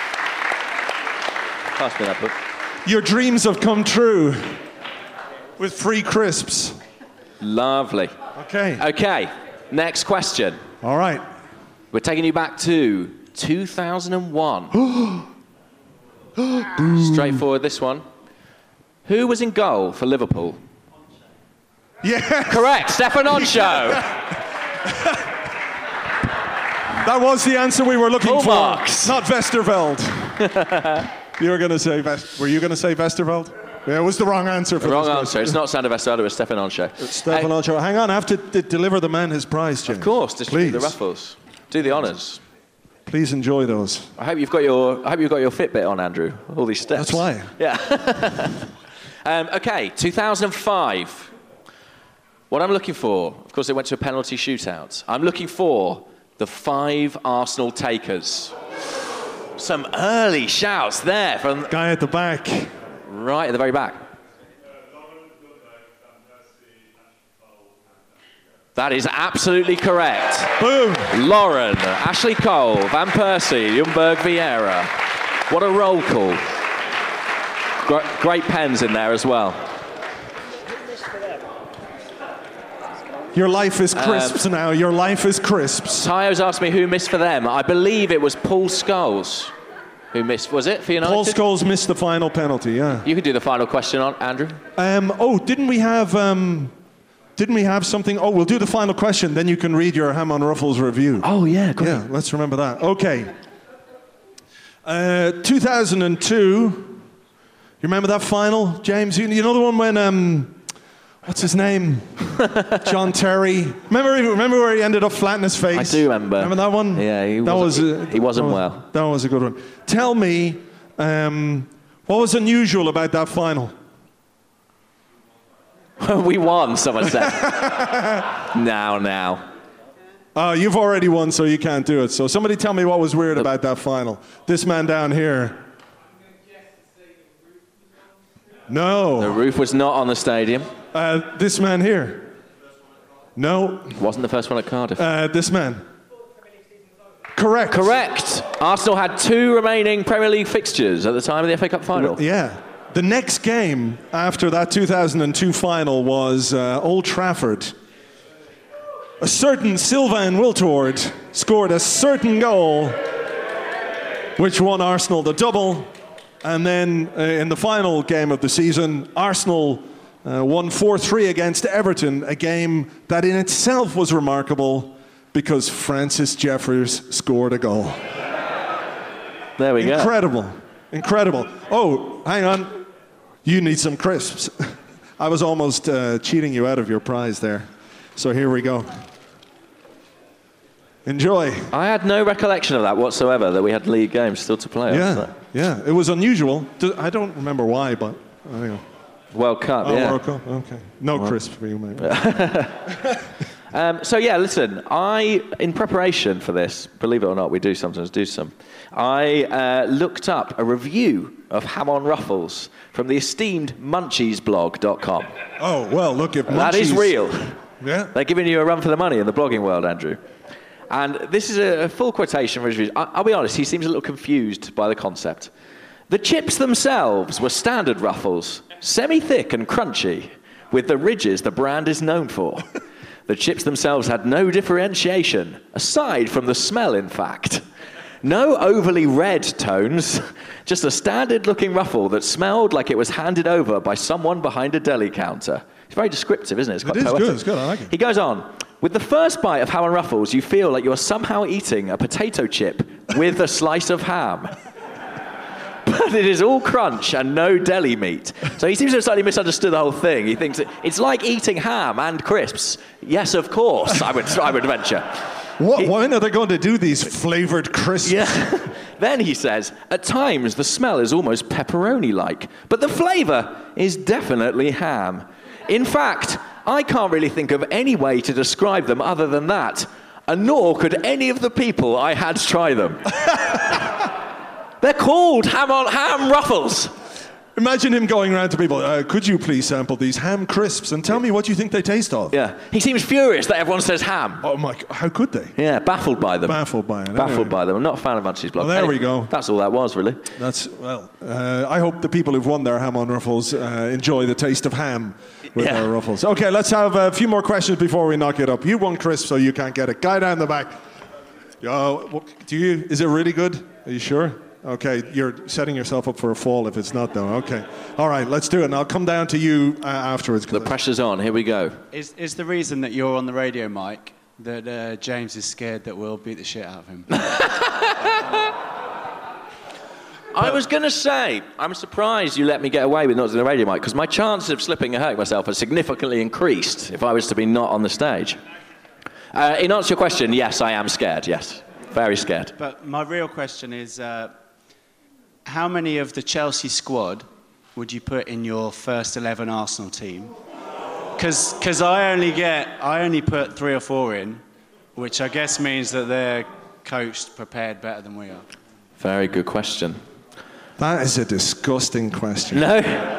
Pass me that book. Your dreams have come true with free crisps. Lovely. Okay, next question. All right. We're taking you back to 2001. Straightforward, this one. Who was in goal for Liverpool? Yeah. Correct, Stefan Onsho. That was the answer we were looking Full for. marks. Not Westerveld. Were you going to say Westerveld? Yeah, it was the wrong answer for Wrong this answer. question. It's not Sander Westerveld, it was Stefan Onsho. Stefan Onsho. Hang on, I have to deliver the man his prize, James. Of course, distribute the ruffles. Do the honours. Please enjoy those. I hope you've got your Fitbit on, Andrew. All these steps. That's why. Yeah. Okay, 2005. What I'm looking for, of course, they went to a penalty shootout. I'm looking for the 5 Arsenal takers. Some early shouts there from... Guy at the back. Right at the very back. That is absolutely correct. Boom. Lauren, Ashley Cole, Van Persie, Ljungberg Vieira. What a roll call. Great pens in there as well. Your life is crisps now. Your life is crisps. Tayo's asked me who missed for them. I believe it was Paul Scholes who missed. Was it for United? Paul Scholes missed the final penalty, yeah. You can do the final question on Andrew. Didn't we have something? Oh, we'll do the final question, then you can read your Ham on Ruffles review. Oh, yeah, great. Yeah, let's remember that. Okay. 2002. You remember that final, James? You know the one when... what's his name? John Terry. Remember where he ended up flat in his face? I do remember. Remember that one? Yeah, he wasn't well. That was a good one. Tell me, what was unusual about that final? We won, someone said. Now. You've already won, so you can't do it. So somebody tell me what was weird about that final. This man down here. No. The roof was not on the stadium. This man here. No. Wasn't the first one at Cardiff. This man. Correct. Arsenal had 2 remaining Premier League fixtures at the time of the FA Cup final. Yeah. The next game after that 2002 final was Old Trafford. A certain Sylvain Wiltord scored a certain goal, which won Arsenal the double. And then in the final game of the season, Arsenal won 4-3 against Everton, a game that in itself was remarkable because Francis Jeffers scored a goal. There we go. Incredible. Oh, hang on. You need some crisps. I was almost cheating you out of your prize there. So here we go. Enjoy. I had no recollection of that whatsoever, that we had league games still to play. Yeah, it was unusual. I don't remember why, but anyway. World Cup, yeah. World Cup, okay. No crisp for you, mate. Listen, in preparation for this, believe it or not, we do sometimes do some, I looked up a review of Ham on Ruffles from the esteemed munchiesblog.com. Oh, well, look, if Munchies... That is real. Yeah. They're giving you a run for the money in the blogging world, Andrew. And this is a full quotation from his reviews. I'll be honest, he seems a little confused by the concept. The chips themselves were standard Ruffles, semi-thick and crunchy, with the ridges the brand is known for. The chips themselves had no differentiation, aside from the smell, in fact. No overly red tones, just a standard-looking Ruffle that smelled like it was handed over by someone behind a deli counter. It's very descriptive, isn't it? It's quite poetic. It's good, I like it. He goes on, with the first bite of Ham and Ruffles, you feel like you are somehow eating a potato chip with a slice of ham. But it is all crunch and no deli meat. So he seems to have slightly misunderstood the whole thing. He thinks it's like eating ham and crisps. Yes, of course, I would venture. When are they going to do these flavoured crisps? Yeah. Then he says, at times the smell is almost pepperoni-like, but the flavour is definitely ham. In fact, I can't really think of any way to describe them other than that, and nor could any of the people I had try them. They're called ham ruffles. Imagine him going around to people, could you please sample these ham crisps and tell me what you think they taste of? Yeah. He seems furious that everyone says ham. Oh my, how could they? Yeah, baffled by them. Baffled by it. Baffled by them. I'm not a fan of Munchies blog. Well, there we go. That's all that was, really. I hope the people who've won their Ham on Ruffles enjoy the taste of ham with their Ruffles. Okay, let's have a few more questions before we knock it up. You won crisp, so you can't get it. Guy down the back. Is it really good? Are you sure? Okay, you're setting yourself up for a fall if it's not, though. Okay. All right, let's do it. And I'll come down to you afterwards. The pressure's on. Here we go. Is the reason that you're on the radio mic that James is scared that we'll beat the shit out of him? I was going to say, I'm surprised you let me get away with not doing the radio mic, because my chances of slipping and hurting myself are significantly increased if I was to be not on the stage. In answer to your question, yes, I am scared, yes. Very scared. But my real question is... how many of the Chelsea squad would you put in your first 11 Arsenal team? Because I only put 3 or 4 in, which I guess means that they're coached, prepared better than we are. Very good question. That is a disgusting question. No.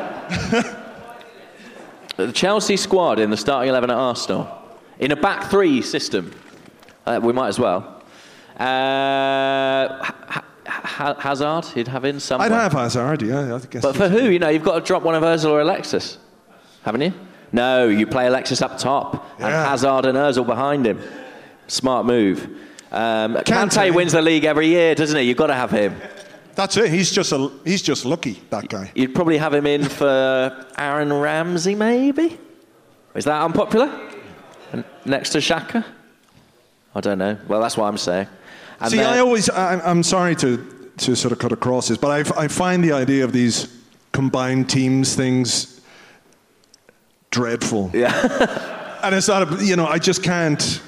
The Chelsea squad in the starting 11 at Arsenal, in a back 3 system, we might as well. Hazard, you'd have in somewhere. I'd have Hazard, yeah. I guess. But for who? You know, you've got to drop one of Ozil or Alexis, haven't you? No, you play Alexis up top and Hazard and Ozil behind him. Smart move. Kante wins the league every year, doesn't he? You've got to have him. That's it. He's just lucky, that guy. You'd probably have him in for Aaron Ramsey, maybe? Is that unpopular? Next to Xhaka? I don't know. Well, that's what I'm saying. And see, I'm sorry to sort of cut across this, but I find the idea of these combined teams things dreadful. Yeah. And it's not, I just can't.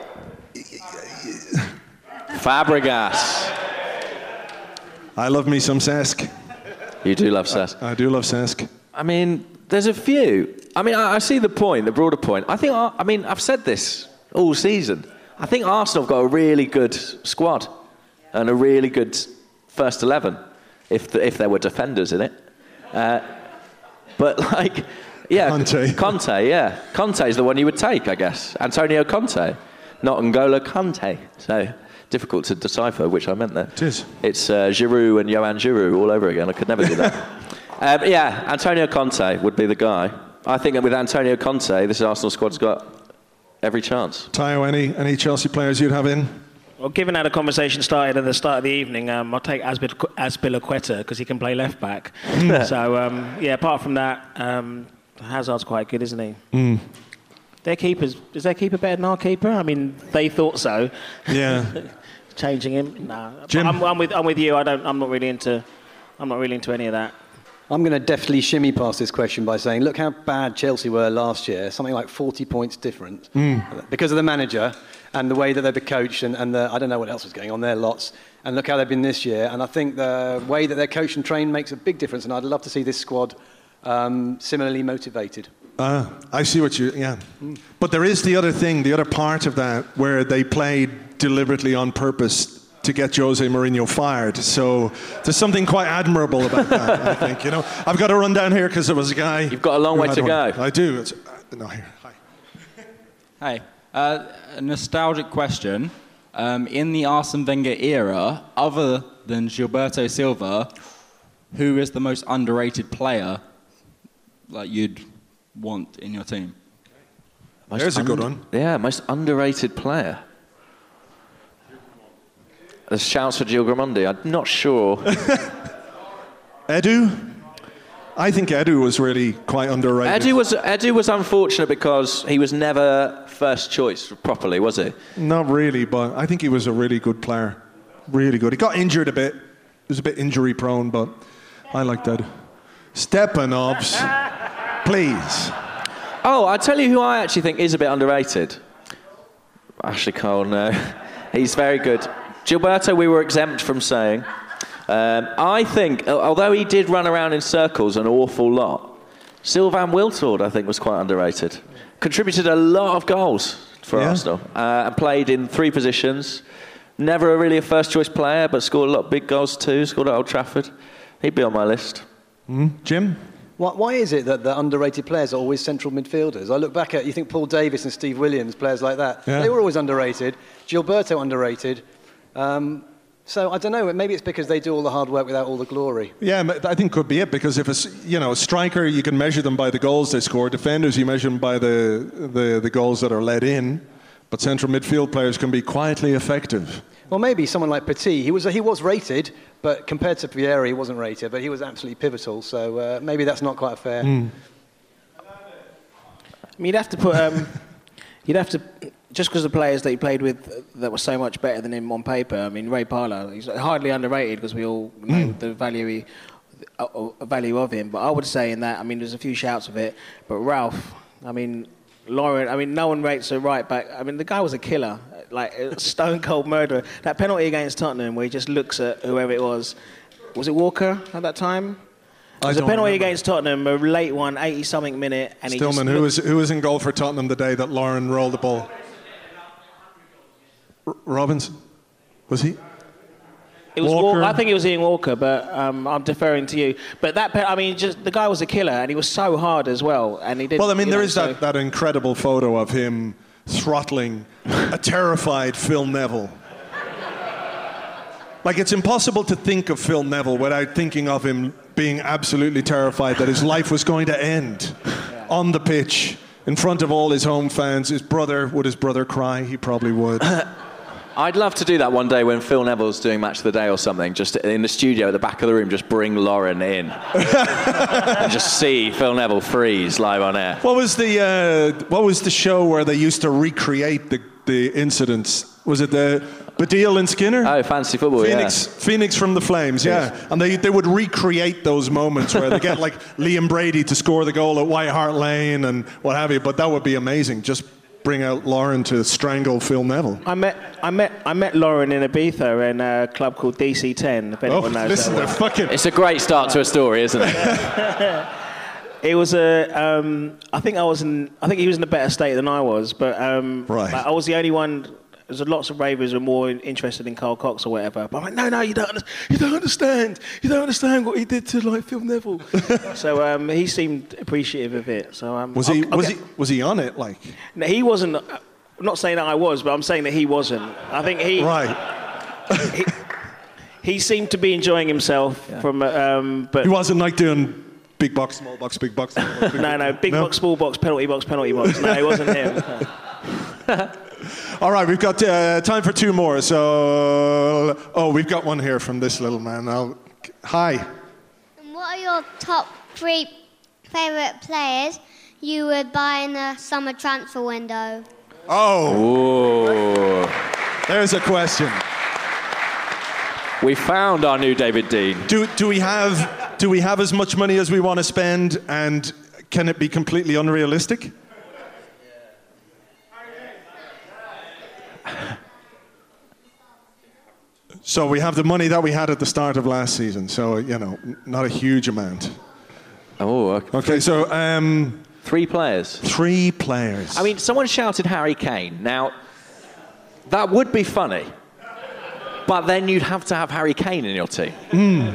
Fabregas. I love me some Cesc. You do love Cesc. I do love Cesc. I mean, there's a few. I mean, I see the point, the broader point. I've said this all season. I think Arsenal have got a really good squad and a really good first 11 if there were defenders in it. But Conte, yeah. Conte is the one you would take, I guess. Antonio Conte, not N'Golo Kante. So difficult to decipher which I meant there. It is. It's Giroud and Johan Giroud all over again. I could never do that. Antonio Conte would be the guy. I think that with Antonio Conte, this Arsenal squad's got every chance. Tayo, any Chelsea players you'd have in? Well, given how the conversation started at the start of the evening, I'll take Azpilicueta because he can play left back. So, apart from that, Hazard's quite good, isn't he? Mm. Is their keeper better than our keeper? I mean, they thought so. Yeah. Changing him? No. Jim? I'm with you. I'm not really into any of that. I'm going to deftly shimmy past this question by saying, look how bad Chelsea were last year. Something like 40 points different because of the manager and the way that they've been coached and I don't know what else was going on there, lots. And look how they've been this year. And I think the way that they're coached and trained makes a big difference. And I'd love to see this squad similarly motivated. I see what you... But there is the other thing, the other part of that, where they played deliberately on purpose to get Jose Mourinho fired. So there's something quite admirable about that, I think. I've got to run down here because there was a guy... You've got a long way to go. I do. Hi. A nostalgic question. In the Arsene Wenger era, other than Gilberto Silva, who is the most underrated player you'd want in your team? There's a good one. Yeah, most underrated player. There's shouts for Gil Gramondi. I'm not sure. Edu? I think Edu was really quite underrated. Edu was unfortunate because he was never first choice properly, was he? Not really, but I think he was a really good player. Really good. He got injured a bit. He was a bit injury prone, but I liked Edu. Stepanovs, please. Oh, I tell you who I actually think is a bit underrated. Ashley Cole, no. He's very good. Gilberto, we were exempt from saying. I think, although he did run around in circles an awful lot, Sylvain Wiltord, I think, was quite underrated. Contributed a lot of goals for Arsenal and played in 3 positions. Never really a first-choice player, but scored a lot of big goals too. Scored at Old Trafford. He'd be on my list. Jim? Why is it that the underrated players are always central midfielders? I look back at, you think Paul Davis and Steve Williams, players like that, they were always underrated. Gilberto underrated. So I don't know, maybe it's because they do all the hard work without all the glory. Yeah, I think could be it, because if a striker, you can measure them by the goals they score. Defenders, you measure them by the goals that are let in. But central midfield players can be quietly effective. Well, maybe someone like Petit, he was rated, but compared to Vieri, he wasn't rated, but he was absolutely pivotal. So maybe that's not quite fair. I mean, you'd have to put, just because the players that he played with that were so much better than him on paper. I mean, Ray Parlour, he's hardly underrated because we all know the value of him. But I would say in that, I mean, there's a few shouts of it. But Ralph, I mean, Lauren, I mean, no one rates a right back. I mean, the guy was a killer, like a stone cold murderer. That penalty against Tottenham where he just looks at whoever it was it Walker at that time? It was a penalty against Tottenham, a late one, 80-something minute. And Stillman, who was in goal for Tottenham the day that Lauren rolled the ball? Robinson? Was he? It was Walker. I think it was Ian Walker, but I'm deferring to you. But just the guy was a killer, and he was so hard as well, and he did. Well, I mean, there is that incredible photo of him throttling a terrified Phil Neville. Like, it's impossible to think of Phil Neville without thinking of him being absolutely terrified that his life was going to end on the pitch in front of all his home fans. Would his brother cry? He probably would. I'd love to do that one day when Phil Neville's doing Match of the Day or something, just in the studio at the back of the room, just bring Lauren in and just see Phil Neville freeze live on air. What was the show where they used to recreate the incidents? Was it the Baddiel and Skinner? Oh, Fantasy Football, Phoenix from the Flames, yeah. And they would recreate those moments where they get like Liam Brady to score the goal at White Hart Lane and what have you. But that would be amazing. Just bring out Lauren to strangle Phil Neville. I met Lauren in Ibiza in a club called DC10. If anyone knows listen, that they're fucking... It's a great start to a story, isn't it? It was I think he was in a better state than I was, but right. I was the only one. There's lots of ravers who are more interested in Carl Cox or whatever. But I'm like, no, you don't understand. You don't understand what he did to like Phil Neville. So he seemed appreciative of it. So was he on it? Like, no, he wasn't. I'm not saying that I was, but I'm saying that he wasn't. I think he he seemed to be enjoying himself from. But he wasn't like doing big box, small box, big box. No, big box, small box, penalty box, penalty box. No, it wasn't him. All right, we've got time for two more. So, we've got one here from this little man. Hi. What are your top 3 favourite players you would buy in the summer transfer window? Oh. There's a question. We found our new David Dein. Do we have as much money as we want to spend, and can it be completely unrealistic? So we have the money that we had at the start of last season. So, not a huge amount. Oh, okay. So, 3 players. 3 players. I mean, someone shouted Harry Kane. Now, that would be funny. But then you'd have to have Harry Kane in your team.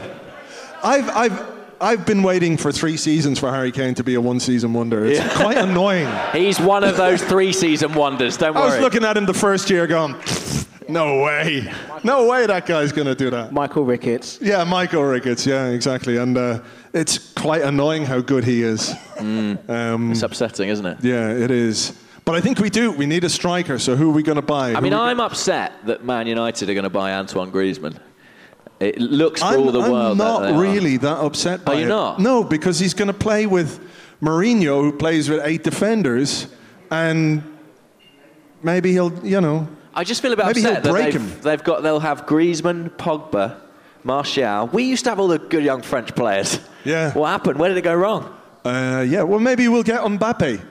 I've been waiting for 3 seasons for Harry Kane to be a one-season wonder. It's quite annoying. He's one of those 3-season wonders, don't worry. I was looking at him the first year going, no way. No way that guy's going to do that. Michael Ricketts. Yeah, Michael Ricketts. Yeah, exactly. And it's quite annoying how good he is. It's upsetting, isn't it? Yeah, it is. But I think we do. We need a striker, so who are we going to buy? I'm upset that Man United are going to buy Antoine Griezmann. It looks for all the world. I'm not really that upset by it. Are you not? No, because he's going to play with Mourinho, who plays with 8 defenders, and maybe he'll, I just feel a bit upset that they'll have Griezmann, Pogba, Martial. We used to have all the good young French players. Yeah. What happened? Where did it go wrong? Well, maybe we'll get Mbappe.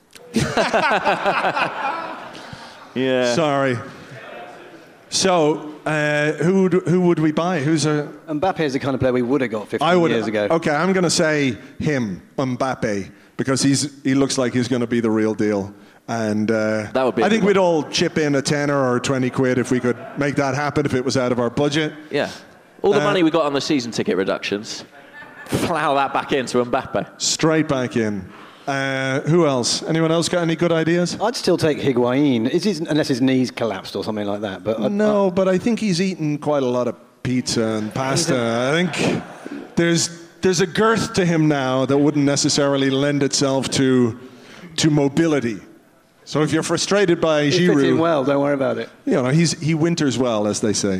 Yeah. Sorry. So, who would we buy? Mbappe is the kind of player we would have got 15 years ago. Okay, I'm going to say him, Mbappe, because he looks like he's going to be the real deal. And that would be I think we'd all chip in a tenner or 20 quid if we could make that happen, if it was out of our budget. Yeah. All the money we got on the season ticket reductions, plough that back into Mbappe. Straight back in. Who else? Anyone else got any good ideas? I'd still take Higuain, unless his knees collapsed or something like that. But but I think he's eaten quite a lot of pizza and pasta. I think there's a girth to him now that wouldn't necessarily lend itself to mobility. So if you're frustrated by Giroud, he fits in well. Don't worry about it. He winters well, as they say.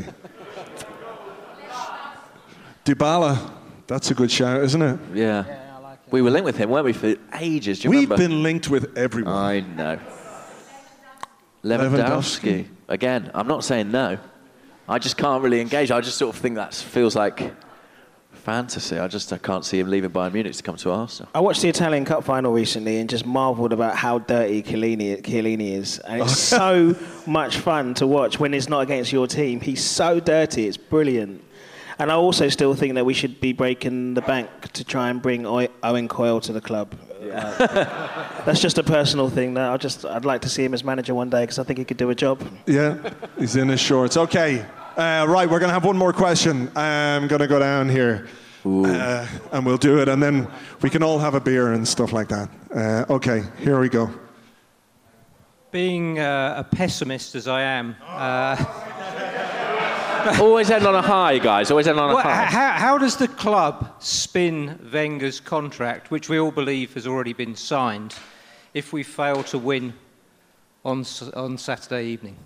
Dybala, that's a good shout, isn't it? Yeah. We were linked with him, weren't we, for ages? Do you We've remember? been linked with everyone. I know. Lewandowski. Again, I'm not saying no. I just can't really engage. I just sort of think that feels like fantasy. I can't see him leaving Bayern Munich to come to Arsenal. I watched the Italian Cup final recently and just marvelled about how dirty Chiellini is. And it's so much fun to watch when it's not against your team. He's so dirty. It's brilliant. And I also still think that we should be breaking the bank to try and bring Owen Coyle to the club. That's just a personal thing. I'd like to see him as manager one day because I think he could do a job. Yeah, he's in his shorts. Okay, right, we're going to have one more question. I'm going to go down here and we'll do it, and then we can all have a beer and stuff like that. Okay, here we go. Being a pessimist as I am... Always end on a high, guys. Always end on a high. How does the club spin Wenger's contract, which we all believe has already been signed, if we fail to win on Saturday evening?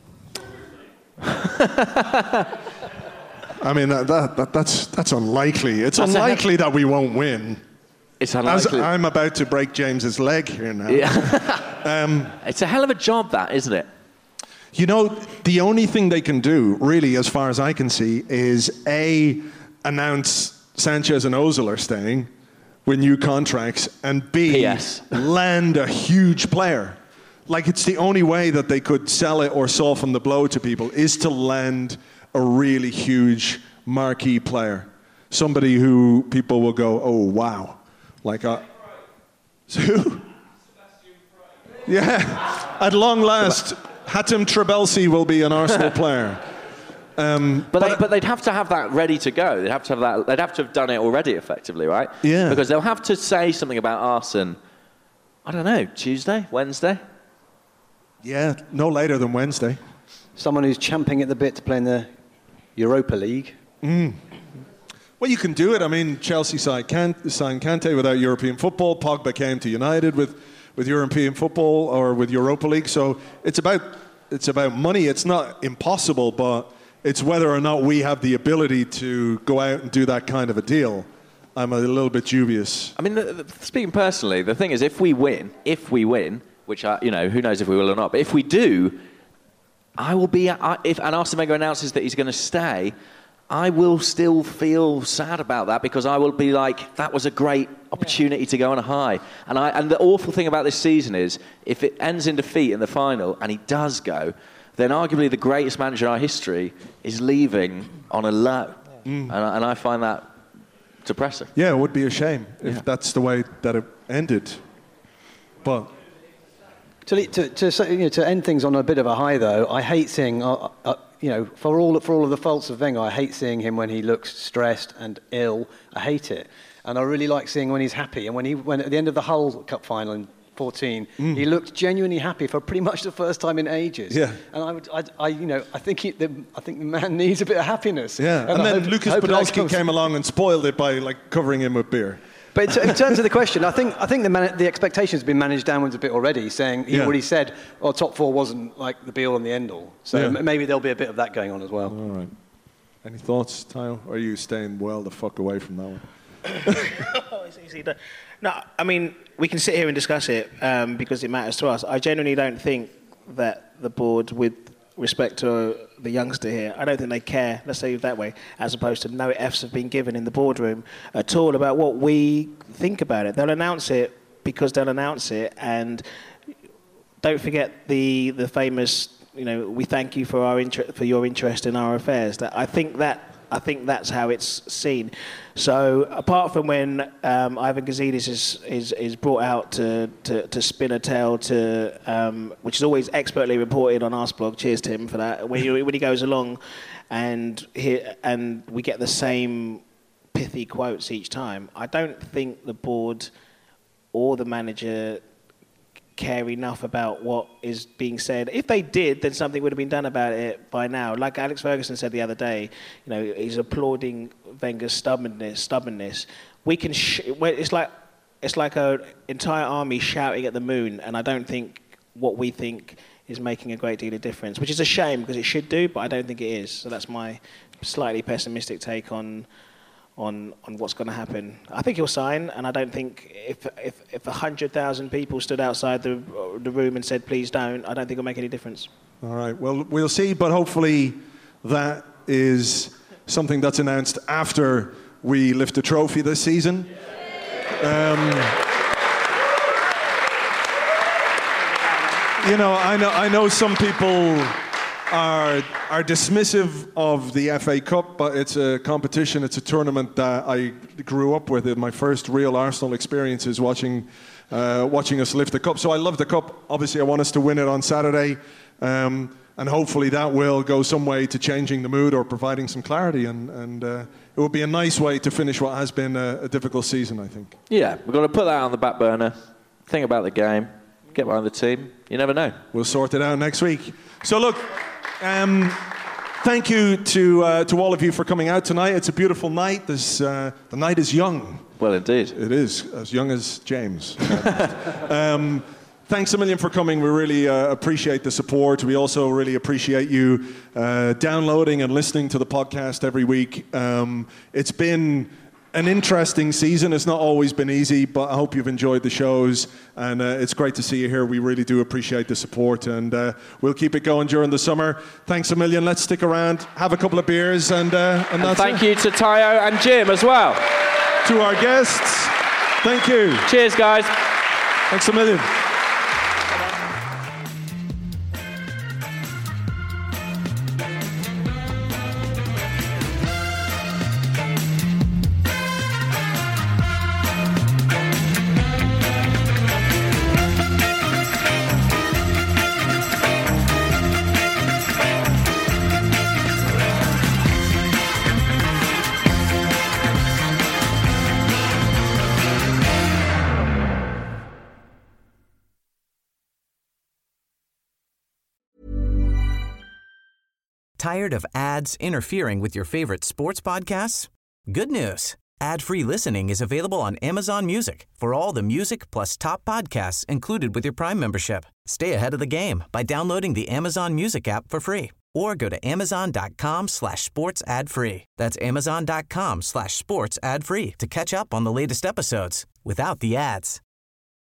I mean, that's unlikely. It's unlikely that we won't win. It's unlikely. As I'm about to break James's leg here now. Yeah. It's a hell of a job, that, isn't it? You know, the only thing they can do, really, as far as I can see, is A, announce Sanchez and Ozil are staying with new contracts, and B, land a huge player. Like, it's the only way that they could sell it or soften the blow to people is to land a really huge marquee player. Somebody who people will go, oh, wow. Like, who? Yeah, at long last, Hatem Trabelsi will be an Arsenal player. But they'd have to have that ready to go. They'd have to have that. They'd have to have done it already, effectively, right? Yeah. Because they'll have to say something about Arsene. I don't know, Tuesday, Wednesday. Yeah, no later than Wednesday. Someone who's champing at the bit to play in the Europa League. Well, you can do it. I mean, Chelsea signed Kante without European football. Pogba came to United with European football or with Europa League. So it's about money. It's not impossible, but it's whether or not we have the ability to go out and do that kind of a deal. I'm a little bit dubious. I mean, speaking personally, the thing is, if we win, which who knows if we will or not, but if we do, I will be. If Arsene Wenger announces that he's going to stay, I will still feel sad about that because I will be like, that was a great opportunity to go on a high. And the awful thing about this season is, if it ends in defeat in the final and he does go, then arguably the greatest manager in our history is leaving on a low, and I find that depressing. Yeah, it would be a shame if that's the way that it ended. But to end things on a bit of a high, though, I hate seeing, for all of the faults of Wenger, I hate seeing him when he looks stressed and ill. I hate it, and I really like seeing when he's happy. And when at the end of the Hull Cup final in 2014, he looked genuinely happy for pretty much the first time in ages. Yeah. And I think the man needs a bit of happiness. Yeah. And then Lucas Podolski came along and spoiled it by covering him with beer. But in terms of the question, I think the expectations have been managed downwards a bit already, saying he already said, well, top four wasn't like the be-all and the end-all. So maybe there'll be a bit of that going on as well. All right. Any thoughts, Tayo? Or are you staying well the fuck away from that one? It's easy. No, I mean, we can sit here and discuss it because it matters to us. I genuinely don't think that the board, with respect to the youngster here, I don't think they care, let's say it that way, as opposed to no Fs have been given in the boardroom at all about what we think about it. They'll announce it because they'll announce it, and don't forget the famous, we thank you for your interest in our affairs. That I think that's how it's seen. So apart from when Ivan Gazidis is brought out to spin a tale which is always expertly reported on Arsblog, cheers to him for that, when he goes along and we get the same pithy quotes each time, I don't think the board or the manager care enough about what is being said. If they did, then something would have been done about it by now. Like Alex Ferguson said the other day, he's applauding Wenger's stubbornness. We can. It's like an entire army shouting at the moon, and I don't think what we think is making a great deal of difference, which is a shame because it should do, but I don't think it is. So that's my slightly pessimistic take on what's going to happen. I think he'll sign, and I don't think if 100,000 people stood outside the room and said, please don't, I don't think it'll make any difference. All right, well, we'll see, but hopefully that is something that's announced after we lift the trophy this season. I know some people are dismissive of the FA Cup, but it's a competition, it's a tournament that I grew up with. My first real Arsenal experience is watching us lift the cup. So I love the cup. Obviously, I want us to win it on Saturday, and hopefully that will go some way to changing the mood or providing some clarity, and it will be a nice way to finish what has been a difficult season, I think. Yeah, we've got to put that on the back burner, think about the game, get behind the team. You never know. We'll sort it out next week. So look, Thank you to all of you for coming out tonight. It's a beautiful night. The night is young. Well, indeed. It is, as young as James. Thanks a million for coming. We really appreciate the support. We also really appreciate you downloading and listening to the podcast every week. It's been an interesting season. It's not always been easy, but I hope you've enjoyed the shows, and it's great to see you here. We really do appreciate the support, and we'll keep it going during the summer. Thanks a million. Let's stick around, have a couple of beers, and that's thank you to Tayo and Jim as well. To our guests, thank you. Cheers, guys. Thanks a million. Tired of ads interfering with your favorite sports podcasts? Good news. Ad-free listening is available on Amazon Music for all the music plus top podcasts included with your Prime membership. Stay ahead of the game by downloading the Amazon Music app for free or go to amazon.com/sports ad free. That's amazon.com/sports ad free to catch up on the latest episodes without the ads.